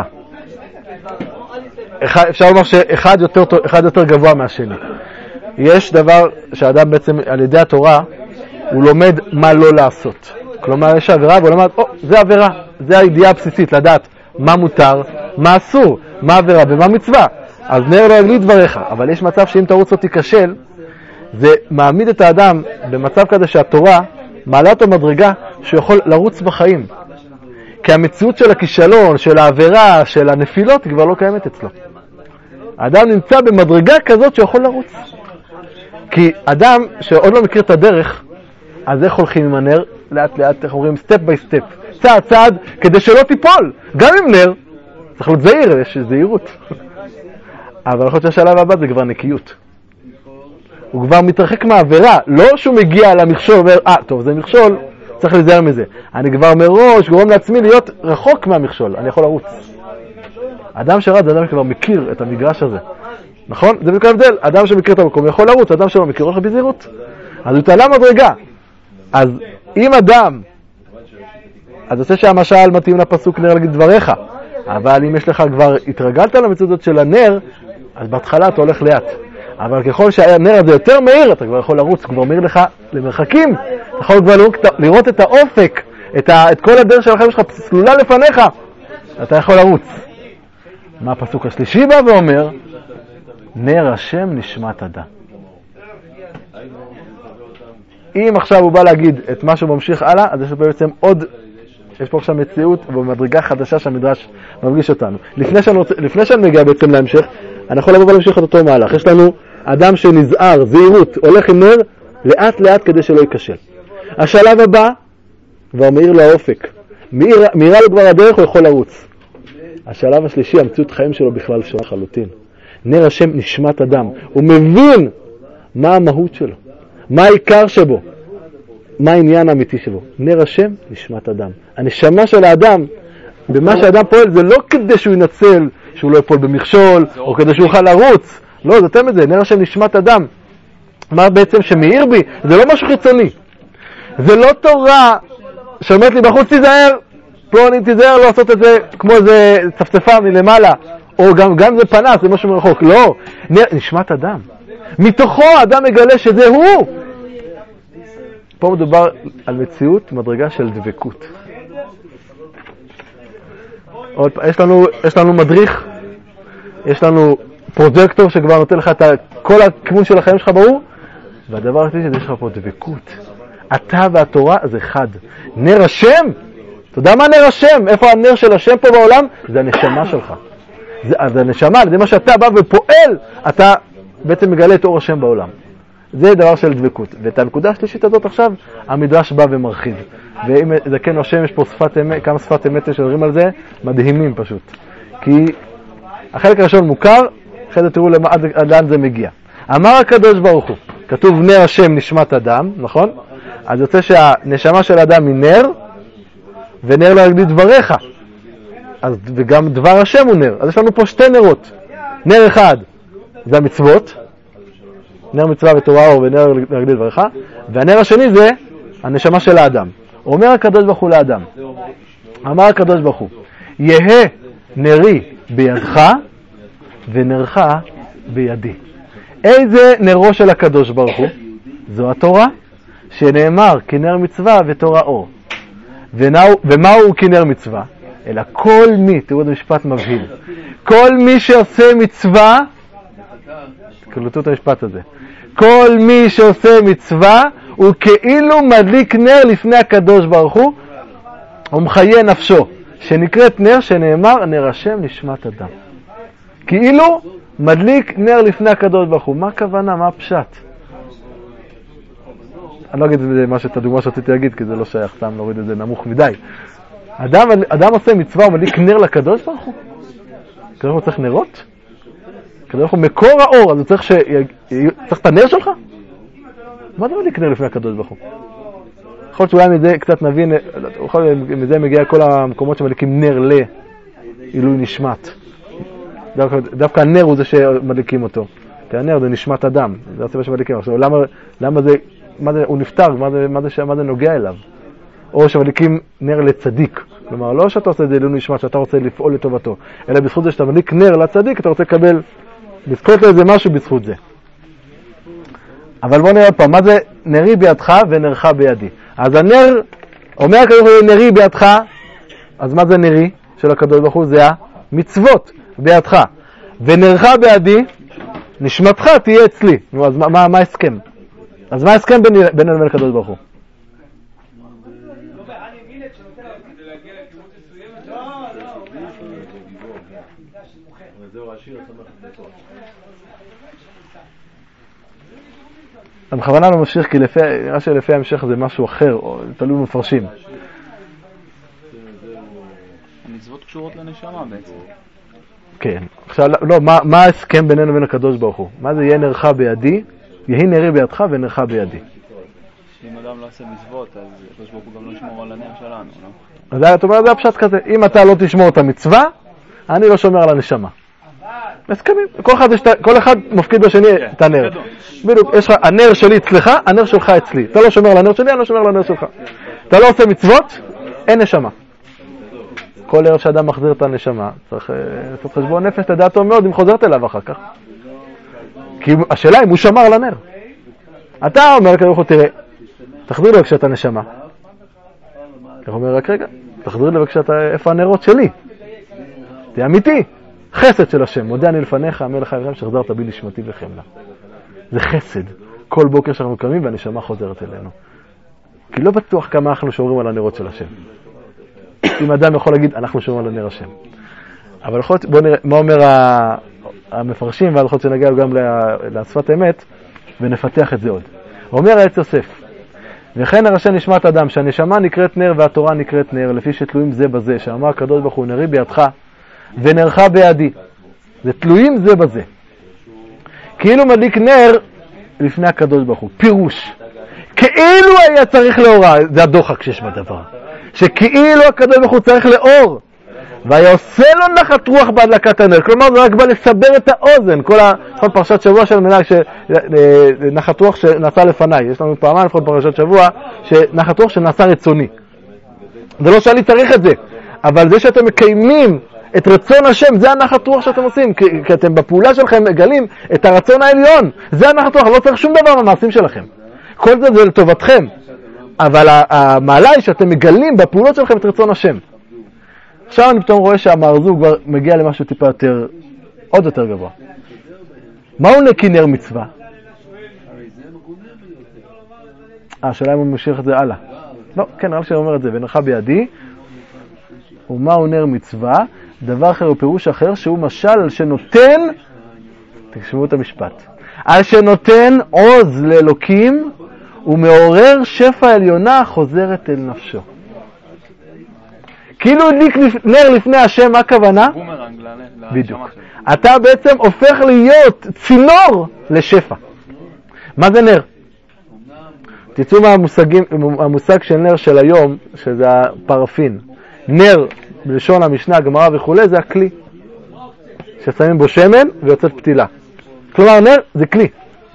אפשר לומר שאחד יותר גבוה מהשני. יש דבר שהאדם בעצם על ידי התורה, הוא לומד מה לא לעשות. כלומר, יש עבירה והוא לומד, זה עבירה. זה הידיעה הבסיסית, לדעת מה מותר, מה אסור, מה עבירה ומה מצווה. אז נר לרגלי דבריך. אבל יש מצב שאם תרוץ לא תיכשל, זה מעמיד את האדם במצב כזה שהתורה מעלה אותו מדרגה שהוא יכול לרוץ בחיים. כי המציאות של הכישלון, של העבירה, של הנפילות, היא כבר לא קיימת אצלו. האדם נמצא במדרגה כזאת שהוא יכול לרוץ. כי אדם שעוד לא מכיר את הדרך, אז איך הולכים עם הנר? לאט לאט, איך אומרים? סטפ ביי סטפ. צעד צעד, כדי שלא תיפול. גם עם נר, צריך להיות זהיר, יש זהירות. אבל יכול להיות שהשלב הבא זה כבר נקיות. הוא כבר מתרחק מהעבירה, לא שהוא מגיע למכשול ואומר, טוב, זה מכשול, צריך להיזהר מזה. אני כבר מראש גורם לעצמי להיות רחוק מהמכשול, אני יכול לרוץ. אדם שרד זה אדם שכבר מכיר את המגרש הזה. נכון? זה בדיוק ההבדל. אדם שמכיר את המקום יכול לרוץ, אדם שלא מכיר הולך בזהירות. אז הוא תעלה מדרגה. אז אם אדם, אז עושה שהמשל מתאים לפסוק נר להגיד דבריך. אבל אם יש לך כבר התרגלת למציאות של הנר, אז בהתחלה אתה הולך לאט. אבל ככל שהנר הזה יותר מהיר, אתה כבר יכול לרוץ, כבר מהיר לך למרחקים. אתה יכול כבר לראות את האופק, את כל הדרך של החיים שלך סלולה לפניך. אתה יכול לרוץ. מה הפסוק השלישי בא ואומר? נר השם נשמת אדם. אם עכשיו הוא בא להגיד את מה שהוא ממשיך הלאה, אז יש פה בעצם יש פה עכשיו מציאות ובמדרגה חדשה שהמדרש מפגיש אותנו. לפני שאני מגיע בעצם להמשך, אני יכול לבוא ולהמשיך את אותו מהלך. יש לנו אדם שנזהר, זהירות, הולך עם נר לאט לאט כדי שלא ייכשל. השלב הבא, כבר מאיר לו האופק. מאירה לו כבר הדרך, הוא יכול לרוץ. השלב השלישי, המציאות חיים שלו בכלל שונה לחלוטין. נר השם נשמת אדם. הוא מבין מה המהות שלו, מה העיקר שבו, מה העניין האמיתי שבו. נר השם נשמת אדם. הנשמה של האדם, במה שהאדם פועל, זה לא כדי שהוא ינצל, שהוא לא יפול במכשול, או כדי שהוא יוכל לרוץ. לא, זה יותר מזה, נר השם נשמת אדם. מה בעצם שמאיר בי? זה לא משהו חיצוני. זה לא תורה שאומרת לי בחוץ תיזהר, פלוני תיזהר לא לעשות את זה כמו איזה צפצפה מלמעלה, או גם זה פנס, זה משהו מרחוק. לא, נשמת אדם. מתוכו האדם מגלה שזה הוא. פה מדובר על מציאות, מדרגה של דבקות. יש לנו מדריך, יש לנו פרוג'קטור שכבר נותן לך את כל הכיוון של החיים שלך ברור, והדבר השני שזה יש לך פה דבקות. אתה והתורה זה אחד. נר השם, אתה יודע מה נר השם? איפה הנר של השם פה בעולם? זה הנשמה שלך. זה הנשמה, זה מה שאתה בא ופועל, אתה בעצם מגלה את אור השם בעולם. זה דבר של דבקות. ואת הנקודה השלישית הזאת עכשיו, המדרש בא ומרחיב. ואם זה כן השם, יש פה שפת אמת, כמה שפת אמת שדברים על זה, מדהימים פשוט. כי החלק הראשון מוכר, אחרי זה תראו עד לאן זה מגיע. אמר הקדוש ברוך הוא, כתוב נר השם נשמת אדם, נכון? אז יוצא שהנשמה של האדם היא נר, ונר להגיד דבריך. אז וגם דבר השם הוא נר. אז יש לנו פה שתי נרות. נר אחד זה המצוות, נר מצווה ותורה אור ונר להגיד דבריך, והנר השני זה הנשמה של האדם. אומר הקדוש ברוך הוא לאדם, אמר הקדוש ברוך הוא, יהא נרי בידך ונרך בידי. איזה נרו של הקדוש ברוך הוא? זו התורה, שנאמר כנר מצווה ותורה אור. ומהו כנר מצווה? אלא כל מי, תראו את המשפט מבהיל, כל מי שעושה מצווה, קלטו את המשפט הזה, כל מי שעושה מצווה הוא כאילו מדליק נר לפני הקדוש ברוך הוא ומחיה נפשו, שנקראת נר שנאמר נר השם נשמת אדם. כאילו מדליק נר לפני הקדוש ברוך הוא. מה הכוונה? מה הפשט? אני לא אגיד את הדוגמה שרציתי להגיד, כי זה לא שייך, סתם להוריד את זה נמוך מדי. אדם עושה מצווה, הוא מדליק נר לקדוש ברוך הוא? הקדוש ברוך הוא צריך נרות? הקדוש ברוך הוא מקור האור, אז הוא צריך את הנר שלך? מה זה מדליק נר לפני הקדוש ברוך הוא? יכול להיות שאולי מזה קצת נבין, מזה מגיע כל המקומות שמדליקים נר עילוי נשמת. דווקא הנר הוא זה שמדליקים אותו. כי הנר זה נשמת אדם, זה הסיבה שמדליקים. עכשיו, למה זה, הוא נפטר, מה זה נוגע אליו? או שמדליקים נר לצדיק. כלומר, לא שאתה עושה את זה עילוי נשמת, שאתה רוצה לפעול לטובתו, אלא בזכות זה שאתה מדליק נר לצדיק, אתה רוצה לקבל, לזכות לאיזה משהו בזכות זה. אבל בוא נראה עוד פעם, מה זה נרי בידך ונרך בידי? אז הנר, אומר הקדוש ברוך הוא נרי בידך, אז מה זה נרי של הקדוש ברוך הוא? זה המצוות בידך. ונרך בידי, נשמתך תהיה אצלי. נו, אז מה ההסכם? אז מה ההסכם בינינו לבין הקדוש ברוך הוא? בכוונה לא ממשיך, כי נראה שלפי ההמשך זה משהו אחר, או תלוי מפרשים. המצוות קשורות לנשמה בעצם. כן. עכשיו, לא, מה ההסכם בינינו לבין הקדוש ברוך הוא? מה זה יהיה נרך בידי? יהי נרי בידך ונרך בידי. שאם אדם לא עושה מצוות, אז הקדוש ברוך הוא גם לא ישמור על הנר שלנו, לא? אז זאת אומרת, זה הפשט כזה. אם אתה לא תשמור את המצווה, אני לא שומר על הנשמה. הסכמים. כל אחד מפקיד בשני את הנר. בדיוק, יש לך, הנר שלי אצלך, הנר שלך אצלי. אתה לא שומר על הנר שלי, אני לא שומר על הנר שלך. אתה לא עושה מצוות, אין נשמה. כל ערב שאדם מחזיר את הנשמה, צריך לעשות חשבון נפש, תדע טוב מאוד אם חוזרת אליו אחר כך. כי השאלה אם הוא שמר על הנר. אתה אומר ככה, תראה, תחזיר לי בבקשה את הנשמה. אתה אומר רק רגע, תחזיר לי בבקשה איפה הנרות שלי. תהיה אמיתי. חסד של השם, מודה אני לפניך, המלך העליון שחזרת בי נשמתי וחמלה. זה חסד. כל בוקר שאנחנו קמים והנשמה חוזרת אלינו. כי לא בטוח כמה אנחנו שומרים על הנרות של השם. אם אדם יכול להגיד, אנחנו שומרים על הנר השם. אבל בואו נראה מה אומר המפרשים, ועד יכול שנגיע גם לשפת אמת, ונפתח את זה עוד. אומר העץ יוסף, וכן הראשי נשמת אדם, שהנשמה נקראת נר והתורה נקראת נר, לפי שתלויים זה בזה, שאמר הקדוש ברוך הוא, נרי בידך ונרך בידי. זה תלויים זה בזה. כאילו מדליק נר לפני הקדוש ברוך הוא. פירוש. כאילו היה צריך לאורה, זה הדוחק שיש בדבר. שכאילו הקדוש ברוך הוא צריך לאור. והיה עושה לו נחת רוח בהדלקת הנר. כלומר זה רק בא לסבר את האוזן. כל פרשת שבוע של מנהג שנחת רוח שנעשה לפניי. יש לנו פעמיים לפחות פרשת שבוע שנחת רוח שנעשה רצוני. זה לא שאני צריך את זה. אבל זה שאתם מקיימים את רצון השם, זה הנחת רוח שאתם עושים, כי אתם בפעולה שלכם מגלים את הרצון העליון, זה הנחת רוח, לא צריך שום דבר במעשים שלכם. כל זה לטובתכם, אבל המעלה היא שאתם מגלים בפעולות שלכם את רצון השם. עכשיו אני פתאום רואה שהמארזו כבר מגיע למשהו טיפה יותר, עוד יותר גבוה. מהו נקי נר מצווה? השאלה אם הוא ממשיך את זה הלאה. לא, כן, רק שאני אומר את זה, ונראה בידי, ומהו נר מצווה? דבר אחר הוא פירוש אחר שהוא משל על שנותן, תקשמו את המשפט, על שנותן עוז לאלוקים ומעורר שפע עליונה חוזרת אל נפשו. כאילו הדליק נר לפני השם, מה הכוונה? בדיוק. אתה בעצם הופך להיות צינור לשפע. מה זה נר? תצאו מהמושג של נר של היום, שזה הפרפין. נר בלשון המשנה, גמרא וכו', זה הכלי ששמים בו שמן ויוצאת פתילה. כלומר, נר זה כלי.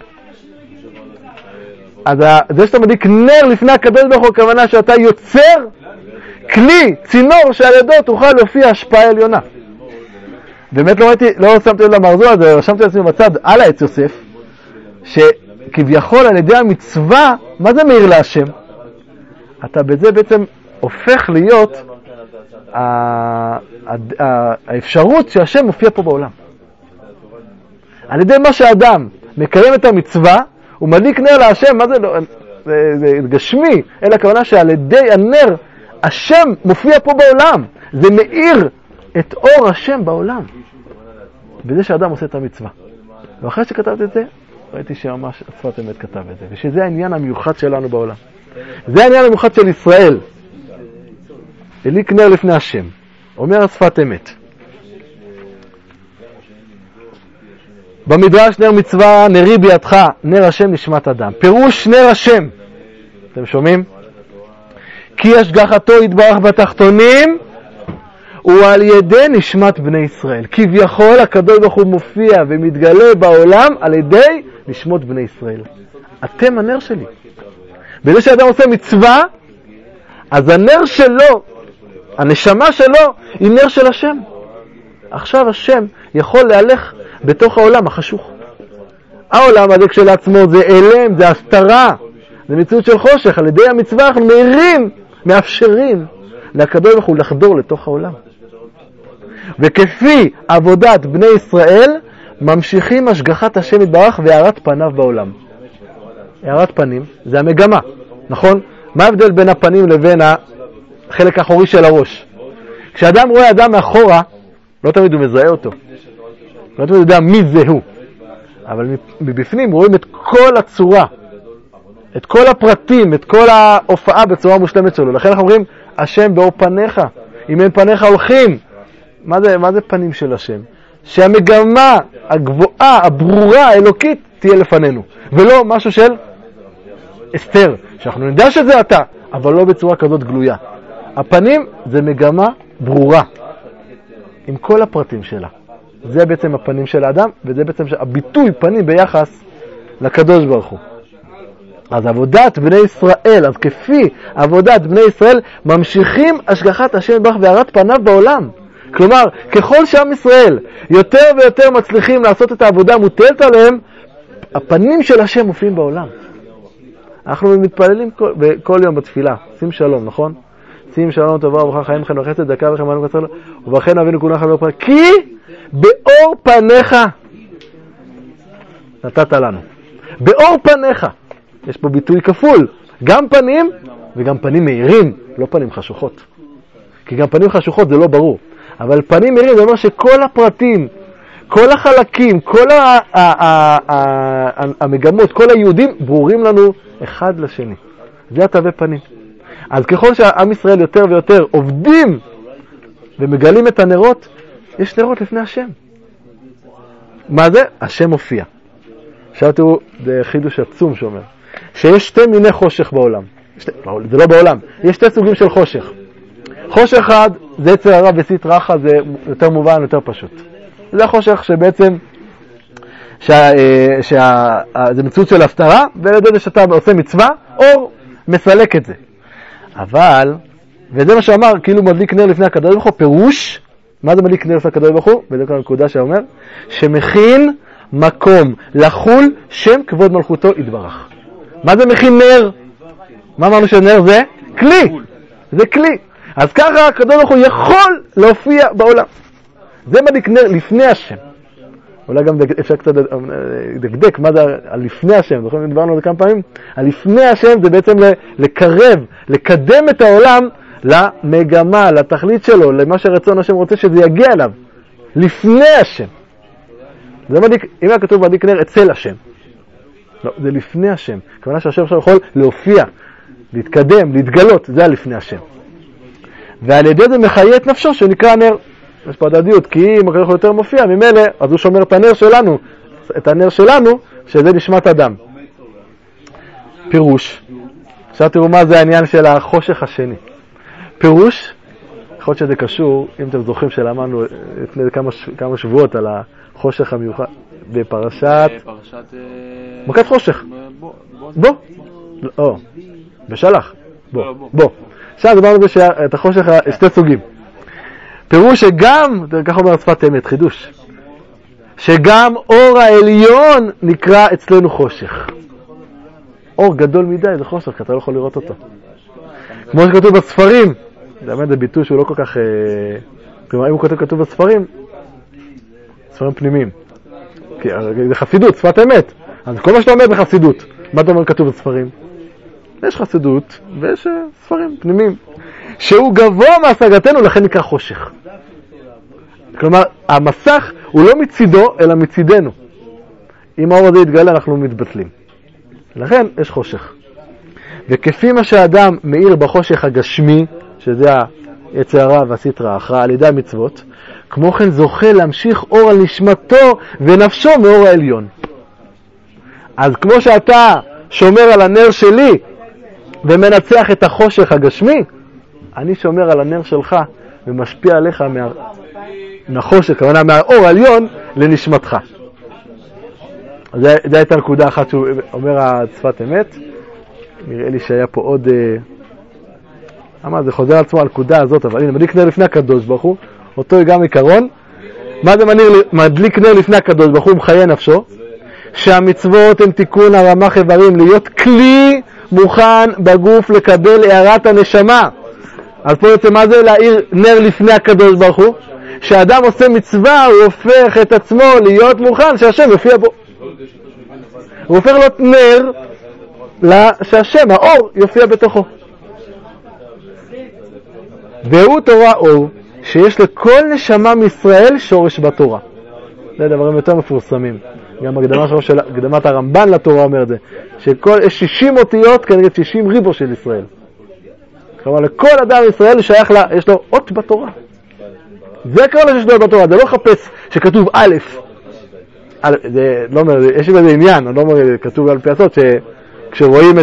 אז זה שאתה מדליק נר לפני הקדוש ברוך הוא, הכוונה שאתה יוצר כלי, צינור שעל ידו תוכל להופיע השפעה עליונה. באמת לא שמתי לב למרזו הזה, רשמתי לעצמי בצד על העץ יוסף, שכביכול על ידי המצווה, מה זה מאיר להשם? אתה בזה בעצם הופך להיות האפשרות שהשם מופיע פה בעולם. על ידי מה שאדם מקיים את המצווה, הוא מדליק נר להשם, מה זה לא? זה גשמי, אלא הכוונה שעל ידי הנר, השם מופיע פה בעולם. זה מאיר את אור השם בעולם. בזה שאדם עושה את המצווה. ואחרי שכתבתי את זה, ראיתי שממש שפת אמת כתב את זה. ושזה העניין המיוחד שלנו בעולם. זה העניין המיוחד של ישראל. הדליק נר לפני השם. אומר שפת אמת. במדרש נר מצווה, נרי בידך, נר השם נשמת אדם. פירוש נר השם. אתם שומעים? כי השגחתו יתברך בתחתונים, הוא על ידי נשמת בני ישראל. כביכול הקדוש ברוך הוא מופיע ומתגלה בעולם על ידי נשמות בני ישראל. אתם הנר שלי. בזה שאדם עושה מצווה, אז הנר שלו, הנשמה שלו, היא נר של השם. עכשיו השם יכול להלך בתוך העולם החשוך. העולם הזה כשלעצמו זה אלם, זה הסתרה, זה מציאות של חושך. על ידי המצווה אנחנו מאירים, מאפשרים לקדוש ברוך הוא לחדור לתוך העולם. וכפי עבודת בני ישראל, ממשיכים השגחת השם יתברך והארת פניו בעולם. הארת פנים זה המגמה, נכון? מה ההבדל בין הפנים לבין החלק האחורי של הראש? כשאדם רואה אדם מאחורה, לא תמיד הוא מזהה אותו. לא תמיד הוא יודע מי זה הוא. אבל מבפנים רואים את כל הצורה, את כל הפרטים, את כל ההופעה בצורה מושלמת שלו. לכן אנחנו אומרים, השם באור פניך. אם אין פניך הולכים. מה זה פנים של השם? שהמגמה הגבוהה, הברורה, האלוקית, תהיה לפנינו. ולא משהו של אסתר, שאנחנו נדע שזה אתה, אבל לא בצורה כזאת גלויה. הפנים זה מגמה ברורה, עם כל הפרטים שלה. זה בעצם הפנים של האדם, וזה בעצם הביטוי פנים ביחס לקדוש ברוך הוא. אז עבודת בני ישראל, אז כפי עבודת בני ישראל, ממשיכים השגחת השם יתברך והארת פניו בעולם. כלומר, ככל שעם ישראל יותר ויותר מצליחים לעשות את העבודה המוטלת עליהם, הפנים של השם מופיעים בעולם. אנחנו מתפללים כל יום בתפילה, שים שלום, נכון? שים שלום טובה וברכה חיים חיים וחסד דקה וחמנו קצר וברכן אבינו כולנו חיים ופרק כי באור פניך נתת לנו. באור פניך. יש פה ביטוי כפול, גם פנים וגם פנים מהירים, לא פנים חשוכות. כי גם פנים חשוכות זה לא ברור. אבל פנים מהירים זה אומר שכל הפרטים, כל החלקים, כל המגמות, כל היהודים ברורים לנו אחד לשני. זה התווי פנים. אז ככל שהעם ישראל יותר ויותר עובדים ומגלים את הנרות, יש נרות לפני השם. מה זה? השם מופיע. עכשיו תראו, זה חידוש עצום שאומר, שיש שתי מיני חושך בעולם. זה לא בעולם, יש שתי סוגים של חושך. חושך אחד זה יצר הרע וסטרא אחרא, זה יותר מובן, יותר פשוט. זה החושך שבעצם, זה מציאות של הסתרה, ולדעת זה שאתה עושה מצווה, אור מסלק את זה. אבל, וזה מה שאמר, כאילו מדליק נר לפני הקדוש ברוך הוא, פירוש, מה זה מדליק נר לפני הקדוש ברוך הוא? וזה כאן הנקודה שאומר, שמכין מקום לחול שם כבוד מלכותו יתברך. מה זה מכין נר? מה אמרנו שנר זה? כלי. זה כלי. אז ככה הקדוש ברוך הוא יכול להופיע בעולם. זה מדליק נר לפני השם. אולי גם אפשר קצת לדקדק מה זה לפני השם. דיברנו על זה כמה פעמים. לפני השם זה בעצם לקרב, לקדם את העולם למגמה, לתכלית שלו, למה שרצון השם רוצה שזה יגיע אליו. לפני השם. זה מדליק, אם היה כתוב מדליק נר אצל השם. לא, זה לפני השם. כמובן שהשם עכשיו יכול להופיע, להתקדם, להתגלות, זה לפני השם. ועל ידי זה מחיה את נפשו שנקרא נר. יש פה הדדיות, כי אם הקדוש יותר מופיע ממילא, אז הוא שומר את הנר שלנו, שזה נשמת אדם. פירוש. עכשיו תראו מה זה העניין של החושך השני. פירוש, יכול להיות שזה קשור, אם אתם זוכרים שלמדנו לפני כמה שבועות על החושך המיוחד בפרשת מכת חושך. בוא. בשלח. בוא. עכשיו דיברנו את החושך שתי סוגים. פירוש שגם, ככה אומר שפת אמת, חידוש, שגם אור העליון נקרא אצלנו חושך. אור גדול מדי זה חושך, כי אתה לא יכול לראות אותו. כמו שכתוב בספרים, זה באמת זה ביטוי שהוא לא כל כך, כלומר אם הוא כתוב בספרים, ספרים פנימיים. זה חסידות, שפת אמת. אז כל מה שאתה אומר זה חסידות. מה אתה אומר כתוב בספרים? יש חסידות ויש ספרים פנימיים. שהוא גבוה מהשגתנו, לכן נקרא חושך. כלומר, המסך הוא לא מצידו, אלא מצידנו. אם האור הזה יתגלה, אנחנו מתבטלים. לכן יש חושך. וכפי מה שהאדם מאיר בחושך הגשמי, שזה היצר הרע והסטרא אחרא, על ידי המצוות, כמו כן זוכה להמשיך אור על נשמתו ונפשו מאור העליון. אז כמו שאתה שומר על הנר שלי ומנצח את החושך הגשמי, אני שומר על הנר שלך ומשפיע עליך מהחושך, כוונה מהאור העליון לנשמתך. זו הייתה נקודה אחת שהוא אומר השפת אמת. נראה לי שהיה פה עוד... זה חוזר על עצמו על הנקודה הזאת, אבל הנה, מדליק נר לפני הקדוש ברוך הוא, אותו גם עיקרון. מה זה מדליק נר לפני הקדוש ברוך הוא? מחיה נפשו. שהמצוות הן תיקון הרמ"ח איברים, להיות כלי מוכן בגוף לקבל הערת הנשמה. אז פה יוצא מה זה להאיר נר לפני הקדוש ברוך הוא? שאדם עושה מצווה, הוא הופך את עצמו להיות מוכן שהשם יופיע בו. הוא הופך להיות נר שהשם, האור, יופיע בתוכו. והוא תורה אור, שיש לכל נשמה מישראל שורש בתורה. זה דברים יותר מפורסמים. גם הקדמת הרמב"ן לתורה אומר את זה. יש 60 אותיות כנגד 60 ריבו של ישראל. כלומר, לכל אדם ישראל יש לו אות בתורה. זה כל שיש לו בתורה, זה לא חפש שכתוב א', זה לא אומר, יש לי בזה עניין, אני לא אומר, כתוב על פי הסוד, שכשרואים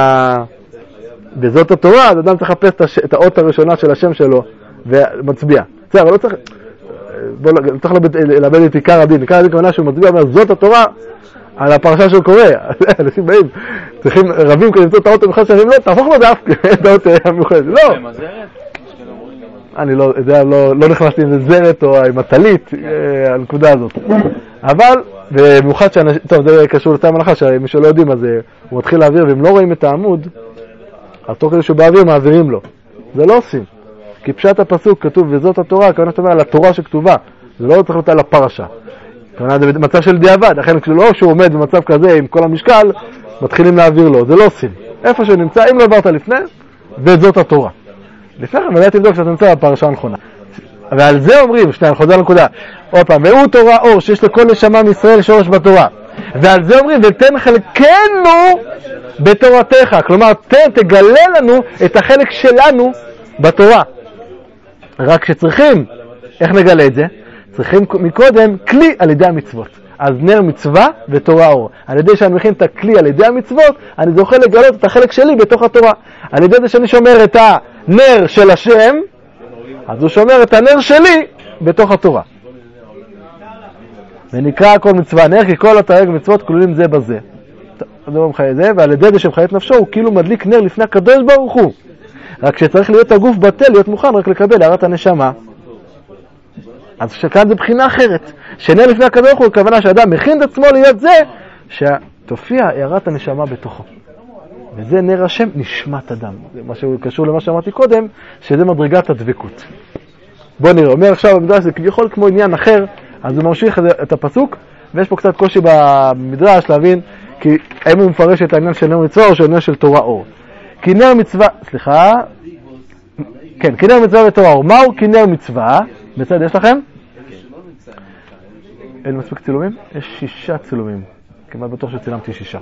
בזאת התורה, אז אדם צריך לחפש את האות הראשונה של השם שלו, ומצביע. זה, אבל לא צריך, צריך לאבד את עיקר הדין. עיקר הדין כמובן שהוא מצביע, אומר, זאת התורה, על הפרשה שהוא קורא. אנשים באים, צריכים רבים כדי למצוא את האות המיוחד שלהם, לא, תהפוך לו דווקא את האות המיוחד. לא. אני לא נכנסתי עם זה זרת או עם הטלית, הנקודה הזאת. אבל, במיוחד טוב, זה קשור לטעם הלכה, שמי שלא יודעים, אז הוא מתחיל להעביר, ואם לא רואים את העמוד, אז תוך כדי שהוא באוויר מעבירים לו. זה לא עושים. כי פשט הפסוק כתוב, וזאת התורה, כמובן שאתה אומר על התורה שכתובה. זה לא צריך להיות על הפרשה. כמובן זה במצב של דיעבד, לכן כשלא שהוא עומד במצב כזה עם כל המשקל, מתחילים להעביר לו. זה לא עושים. איפה שהוא נמצא, אם לא עברת לפני, וזאת התורה. לפני כן, ולא תבדוק שאתה נמצא בפרשה הנכונה. ועל זה אומרים, אני חוזר לנקודה, עוד פעם, והוא תורה אור, שיש לכל נשמה מישראל שורש בתורה. ועל זה אומרים, ותן חלקנו בתורתך. כלומר, תגלה לנו את החלק שלנו בתורה. רק שצריכים, איך נגלה את זה? צריכים מקודם כלי על ידי המצוות. אז נר מצווה ותורה אור. על ידי שאני מכין את הכלי על ידי המצוות, אני זוכה לגלות את החלק שלי בתוך התורה. על ידי זה שאני שומר את הנר של השם, אז הוא שומר את הנר שלי בתוך התורה. ונקרא כל מצווה נר, כי כל התרי"ג מצוות כלולים זה בזה. ועל ידי זה שמחיה את נפשו, הוא כאילו מדליק נר לפני הקדוש ברוך הוא. רק שצריך להיות הגוף בטל, להיות מוכן רק לקבל הערת הנשמה. אז שכאן זה בחינה אחרת. שנר לפני הקדוש ברוך הוא, הכוונה שאדם מכין את עצמו להיות זה, שתופיע הערת הנשמה בתוכו. וזה נר השם נשמת אדם. זה מה שקשור למה שאמרתי קודם, שזה מדרגת הדבקות. בוא נראה, אומר עכשיו במדרש, זה כביכול כמו עניין אחר, אז הוא ממשיך את הפסוק, ויש פה קצת קושי במדרש להבין, כי האם הוא מפרש את העניין של נר מצווה או של נר של תורה אור. כי נר מצווה, סליחה, כן, כי נר מצווה ותורה אור. מהו כי נר מצווה? בצד יש לכם? אין מספיק צילומים? יש 6 צילומים. כמעט בטוח שצילמתי 6.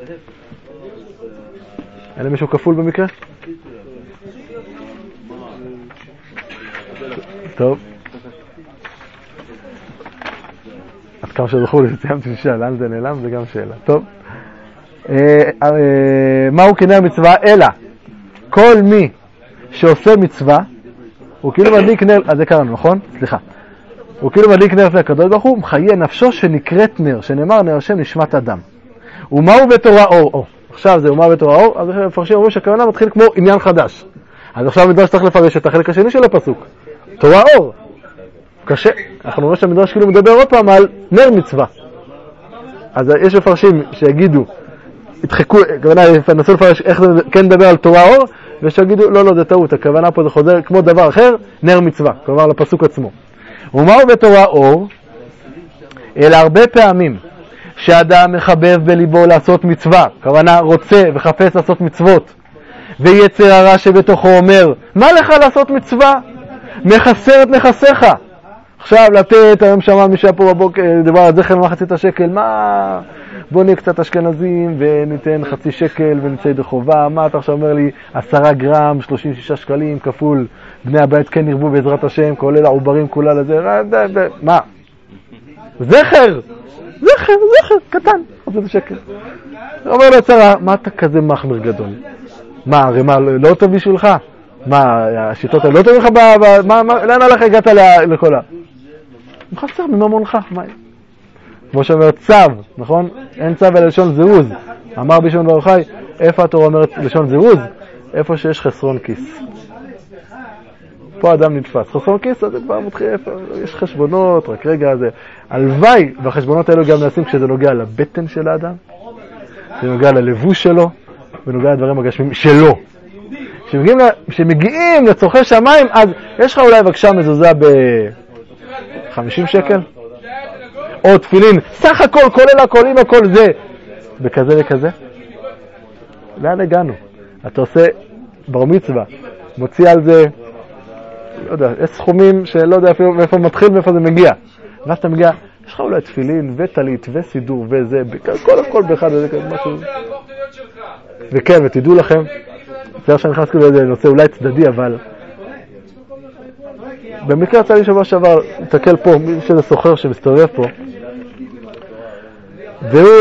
אין למישהו כפול במקרה? טוב. עד כמה שזכור לי, צילמתי 6, לאן זה נעלם? זה גם שאלה. טוב. מהו כי נר מצווה? אלא כל מי שעושה מצווה, הוא כאילו מדליק נר, אז זה קראנו, נכון? סליחה. הוא כאילו מדליק נר לפני הקדוש ברוך הוא, מחיה נפשו שנקראת נר, שנאמר נר השם נשמת אדם. ומהו בתורה אור? עכשיו זה ומה בתורה אור, אז מפרשים אומרים שהכוונה מתחיל כמו עניין חדש. אז עכשיו המדרש צריך לפרש את החלק השני של הפסוק. תורה אור. קשה. אנחנו רואים שהמדרש כאילו מדבר עוד פעם על נר מצווה. אז יש מפרשים שיגידו, ידחקו, הכוונה, נסו לפרש איך זה כן מדבר על תורה אור, ושיגידו, לא, זה טעות, הכוונה פה זה חוזר כמו דבר אחר, נר מצווה, כלומר לפסוק עצמו. ומהו בתורה אור? אלא הרבה פעמים שאדם מחבב בליבו לעשות מצווה, הכוונה רוצה וחפש לעשות מצוות, ויצר הרע שבתוכו אומר, מה לך לעשות מצווה? מחסר את נכסיך. עכשיו לתת, היום שמע מי שהיה פה בבוקר, דבר על זכר מחצית השקל, מה? בוא נהיה קצת אשכנזים וניתן חצי שקל ונצא ידי חובה. מה אתה עכשיו אומר לי? 10 גרם, 36 שקלים, כפול בני הבית כן ירבו בעזרת השם, כולל העוברים כולה לזה, מה? זכר, קטן, חצי שקל. אומר לו צרה, מה אתה כזה מחמר גדול? מה, הרי מה, לא טוב בשבילך? מה, השיטות האלה לא טובים לך לאן הלך הגעת לכל מחסר מממונך, מה? כמו שאומר צו, נכון? אין צו אלא לשון זירוז. אמר בישון ברוך חי, איפה התורה אומרת לשון זירוז? איפה שיש חסרון כיס. פה אדם נתפס. חסרון כיס, אז זה כבר מתחיל, יש חשבונות, רק רגע, זה הלוואי, והחשבונות האלו גם נעשים כשזה נוגע לבטן של האדם, זה נוגע ללבוש שלו, ונוגע לדברים הגשמים שלו. כשמגיעים לצורכי שמיים, אז יש לך אולי בבקשה מזוזה ב-50 שקל? או תפילין, סך הכל, כולל הכל, עם הכל זה. בכזה וכזה? לאן הגענו? אתה עושה בר מצווה, מוציא על זה, לא יודע, יש סכומים שלא יודע איפה מתחיל ואיפה זה מגיע. ואז אתה מגיע, יש לך אולי תפילין וטלית וסידור וזה, הכל באחד וזה כזה משהו. וכן, ותדעו לכם, זה שאני נכנס כאילו איזה נושא אולי צדדי, אבל במקרה יצא לי שבוע שעבר, תקל פה, מי שזה סוחר שמסתובב פה, והוא,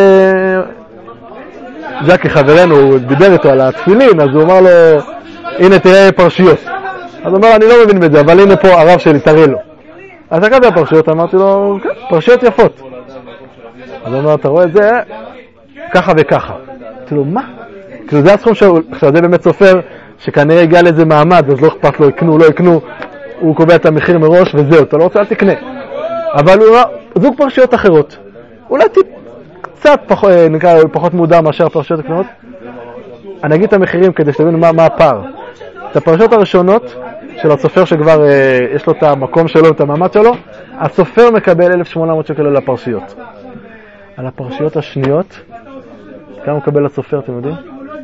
ז'קי חברנו, הוא דיבר איתו על התפילין, אז הוא אמר לו, הנה תראה פרשיות. אז הוא אמר, אני לא מבין בזה, אבל הנה פה הרב שלי, תראה לו. אז לקחתי הפרשיות, אמרתי לו, כן, פרשיות יפות. אז הוא אמר, אתה רואה את זה, ככה וככה. אמרתי לו, מה? כאילו זה הסכום עכשיו זה באמת סופר, שכנראה הגיע לאיזה מעמד, אז לא אכפת לו, יקנו, לא יקנו, הוא קובע את המחיר מראש וזהו, אתה לא רוצה, אל תקנה. אבל הוא אמר, זוג פרשיות אחרות. אולי קצת פחות מודע מאשר הפרשיות הקטנות. אני אגיד את המחירים כדי שתבינו מה הפער. את הפרשיות הראשונות של הסופר שכבר יש לו את המקום שלו, את המעמד שלו, הסופר מקבל 1,800 שקל על הפרשיות. על הפרשיות השניות, כמה מקבל הסופר, אתם יודעים?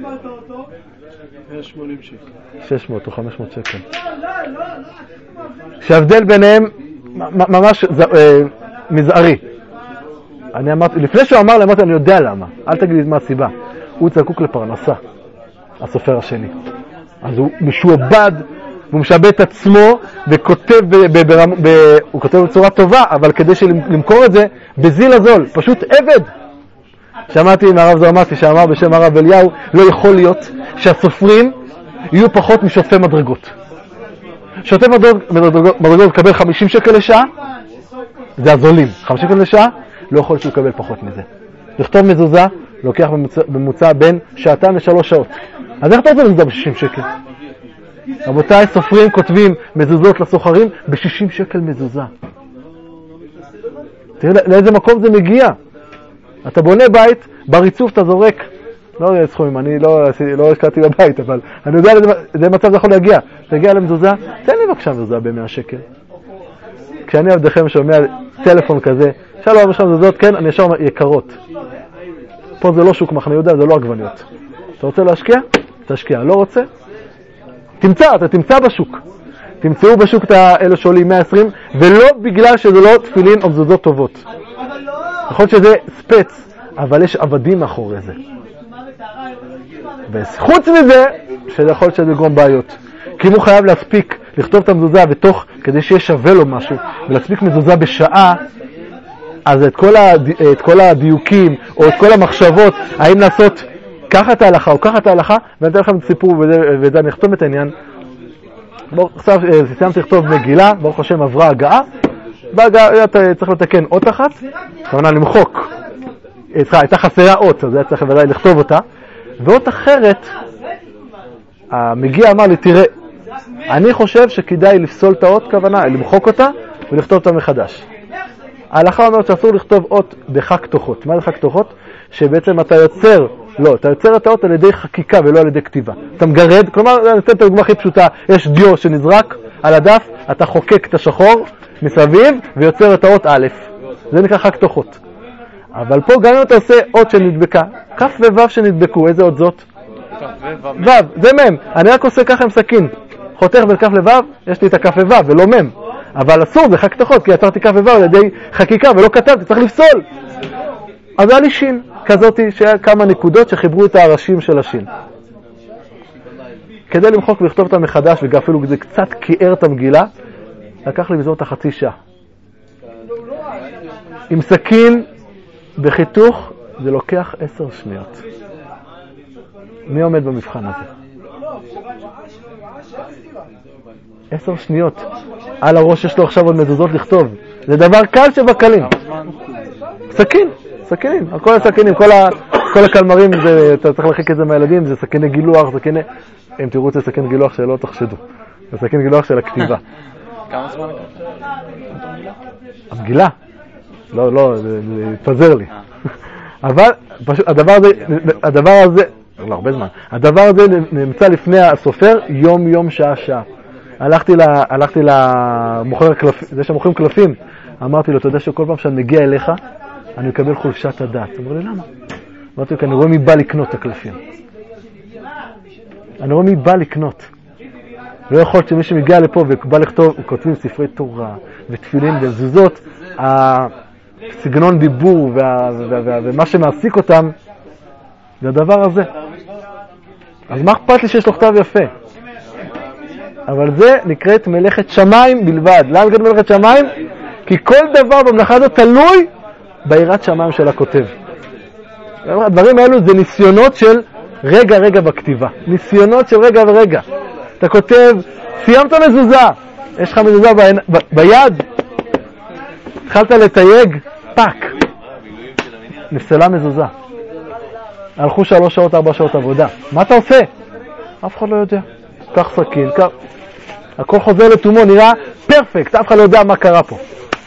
180 שקל. 600 או 500 שקל. שההבדל ביניהם ממש מזערי. אני אמרתי, לפני שהוא אמר לי, אמרתי, אני יודע למה. אל תגיד לי מה הסיבה. הוא צעקוק לפרנסה, הסופר השני. אז הוא משועבד, והוא משעבד את עצמו, וכותב, הוא כותב בצורה טובה, אבל כדי למכור את זה, בזיל הזול, פשוט עבד. שמעתי מהרב זרמתי שאמר בשם הרב אליהו, לא יכול להיות שהסופרים יהיו פחות משופטי מדרגות. שופטי מדרגות מקבל 50 שקל לשעה, זה הזולים. 50 שקל לשעה, לא יכול שהוא יקבל פחות מזה. לכתוב מזוזה, לוקח בממוצע בין שעתיים ל3 שעות. אז איך אתה רוצה מזוזה ב-60 שקל? רבותיי, סופרים כותבים מזוזות לסוחרים ב-60 שקל מזוזה. תראה לאיזה מקום זה מגיע. אתה בונה בית, בריצוף אתה זורק, לא יודע סכומים, אני לא השקעתי בבית, אבל אני יודע איזה מצב זה יכול להגיע. תגיע למזוזה, תן לי בבקשה מזוזה ב100 שקל. כשאני עבדכם שומע טלפון כזה, שלום, יש לנו מזוזות, כן, אני ישר אומר, יקרות. פה זה לא שוק מחנה יהודה, זה לא עגבניות. אתה רוצה להשקיע? תשקיע. לא רוצה? אתה תמצא בשוק. תמצאו בשוק את האלה שעולים 120, ולא בגלל שזה לא תפילין או מזוזות טובות. יכול שזה ספץ, אבל יש עבדים מאחורי זה. וחוץ מזה, שיכול שזה גרום בעיות. כי אם הוא חייב להספיק לכתוב את המזוזה ותוך, כדי שיהיה שווה לו משהו, ולהספיק מזוזה בשעה, אז את כל הדיוקים, או את כל המחשבות, האם לעשות ככה את ההלכה או ככה את ההלכה, ואני אתן לכם סיפור וזה אני אחתום את העניין. עכשיו סיימתי לכתוב מגילה, ברוך השם עברה הגעה, בהגעה צריך לתקן אות אחת, כמובן למחוק, הייתה חסרה אות, אז היה צריך ודאי לכתוב אותה, ואות אחרת, המגיע אמר לי, תראה, אני חושב שכדאי לפסול את האות, כוונה, למחוק אותה ולכתוב אותה מחדש. ההלכה אומרת שאסור לכתוב אות בחק תוכות. מה זה חק תוכות? שבעצם אתה יוצר את האות על ידי חקיקה ולא על ידי כתיבה. אתה מגרד, כלומר, אני אתן את הדוגמה הכי פשוטה, יש דיו שנזרק על הדף, אתה חוקק את השחור מסביב ויוצר את האות א'. זה נקרא חק תוכות. אבל פה גם אם אתה עושה אות שנדבקה, כף וו' שנדבקו, איזה אות זאת? ו', זה מ'. אני רק עושה ככה עם סכין. חותך בין כף לו', יש לי את הכף וו' ולא מ'. אבל אסור, זה חק תוכות, כי יצרתי כף וו' על ידי חקיקה ולא כתבתי, צריך לפסול. אז היה לי שין כזאת שהיה כמה נקודות שחיברו את הראשים של השין. כדי למחוק ולכתוב אותה מחדש, ואפילו זה קצת קיער את המגילה, לקח לי בזאת החצי שעה. עם סכין בחיתוך זה לוקח 10 שניות. מי עומד במבחן הזה? 10 שניות. על הראש יש לו עכשיו עוד מזוזות לכתוב. זה דבר קל שבקלים. סכין, סכינים, כל הסכינים, כל הקלמרים, אתה צריך להרחיק את זה מהילדים, זה סכיני גילוח, סכיני... אם תראו את זה סכין גילוח שלא תחשדו. זה סכין גילוח של הכתיבה. כמה זמן לקחת? המגילה? לא, זה יתפזר לי. אבל פשוט, הדבר הזה, לא הרבה זמן, הדבר הזה נמצא לפני הסופר יום שעה. הלכתי למוכר קלפים, זה שמוכרים קלפים, אמרתי לו, אתה יודע שכל פעם שאני מגיע אליך, אני מקבל חולשת הדעת. הוא אומר לי, למה? אמרתי לו, כי אני רואה מי בא לקנות את הקלפים. אני רואה מי בא לקנות. לא יכול להיות שמי שמגיע לפה ובא לכתוב, כותבים ספרי תורה ותפילין וזוזות, הסגנון דיבור ומה שמעסיק אותם, זה הדבר הזה. אז מה אכפת לי שיש לו כתב יפה? אבל זה נקראת מלאכת שמיים בלבד. למה נקראת מלאכת שמיים? כי כל דבר במלאכה הזאת תלוי ביראת שמיים של הכותב. הדברים האלו זה ניסיונות של רגע בכתיבה. ניסיונות של רגע ורגע. אתה כותב, סיימת מזוזה, יש לך מזוזה ביד, התחלת לתייג, פאק, נפסלה מזוזה. הלכו 3 שעות, 4 שעות עבודה. מה אתה עושה? אף אחד לא יודע. קח סכין, הכל חוזר לתומו, נראה פרפקט, אף אחד לא יודע מה קרה פה.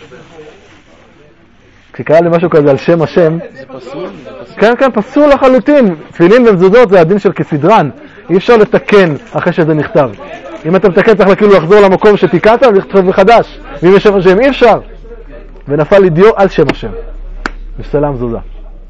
כשקרה לי משהו כזה על שם השם, זה פסול? כן, פסול לחלוטין. תפילין ומזוזות זה הדין של כסדרן. אי אפשר לתקן אחרי שזה נכתב. אם אתה מתקן צריך כאילו לחזור למקום שתיקעת ולכתוב מחדש. ואם יש שם השם אי אפשר. ונפל לי דיו על שם השם. נפסלה מזוזה.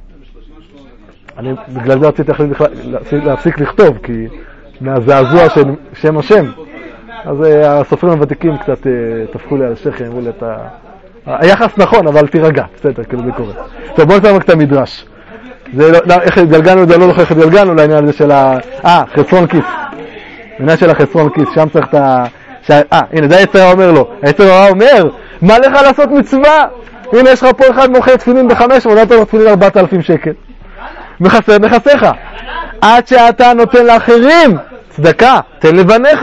אני בגלל זה רציתי להפסיק לכתוב, כי מהזעזוע של שם השם. אז הסופרים הוותיקים קצת תפקו לי על השכם, אמרו לי היחס נכון, אבל תירגע, בסדר, כאילו זה קורה. עכשיו בואו נצטרך את המדרש. איך התגלגלנו, זה לא זוכר איך התגלגלנו לעניין הזה של חסרון כיס. העניין של החסרון כיס, שם צריך את הנה, זה היצר הרע אומר לו. היצר הרע אומר, מה לך לעשות מצווה? הנה, יש לך פה אחד מוכר תפילין ב500, נתן לו תפילין 4,000 שקל. מחסך. עד שאתה נותן לאחרים צדקה, תן לבניך.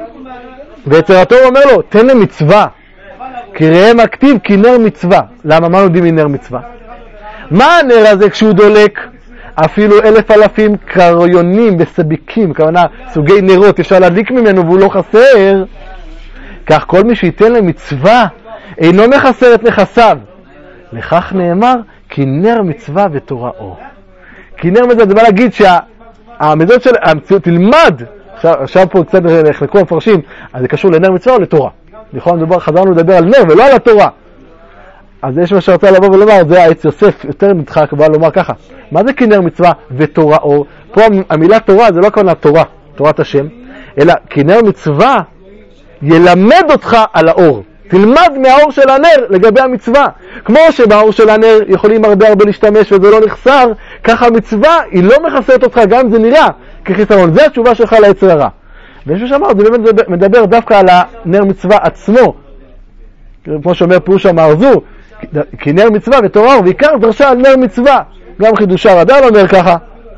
ויצרתו אומר לו, תן למצווה. כי ראה מכתיב כי נר מצווה. למה? מה לומדים מנר מצווה? מה הנר הזה כשהוא דולק? אפילו 1,000 קריונים וסביקים, כוונה סוגי נרות, אפשר להדליק ממנו והוא לא חסר. כך כל מי שייתן למצווה אינו מחסר את נכסיו. לכך נאמר כי נר מצווה ותורה אור. כי נר מצווה זה בא להגיד שהמזות של המציאות תלמד. עכשיו פה קצת נחלקו המפרשים, אז זה קשור לנר מצווה או לתורה? נכון, חזרנו לדבר על נר ולא על התורה. אז יש מה שרצה לבוא ולומר, זה העץ יוסף יותר נדחק, בא לומר ככה. מה זה כנר מצווה ותורה אור? פה המילה תורה זה לא כוונה תורה, תורת השם, אלא כנר מצווה ילמד אותך על האור. תלמד מהאור של הנר לגבי המצווה. כמו שבאור של הנר יכולים הרבה להשתמש וזה לא נחסר, ככה המצווה היא לא מחסרת אותך גם אם זה נראה כחיסרון. זה התשובה שלך ליצר הרע. ויש שאמר, זה באמת מדבר דווקא על הנר מצווה עצמו. כמו שאומר פירוש המארזו, כי נר מצווה ותורה אור, ועיקר דרשה על נר מצווה. גם חידוש הרד"ל אומר ככה,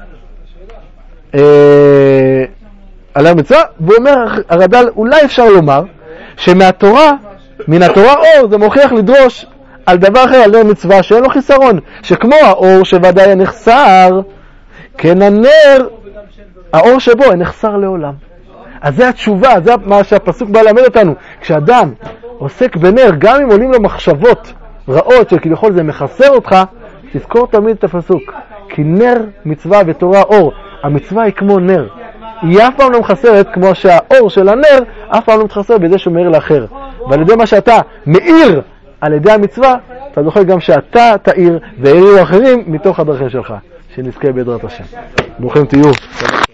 על נר מצווה, והוא אומר הרד"ל, אולי אפשר לומר, שמהתורה, מן התורה אור, זה מוכיח לדרוש על דבר אחר, על נר מצווה, שאין לו חיסרון, שכמו האור שוודאי נחסר, כן הנר, האור שבו נחסר לעולם. אז זה התשובה, זה מה שהפסוק בא ללמד אותנו. כשאדם עוסק בנר, גם אם עולים לו מחשבות רעות שכביכול זה מחסר אותך, תזכור תמיד את הפסוק. כי נר מצווה ותורה אור. המצווה היא כמו נר. היא אף פעם לא מחסרת כמו שהאור של הנר אף פעם לא מתחסר בזה שהוא מאיר לאחר. ועל ידי מה שאתה מאיר על ידי המצווה, אתה זוכר גם שאתה תאיר והאירו אחרים מתוך הדרכים שלך. שנזכה בעזרת השם. ברוכים תהיו.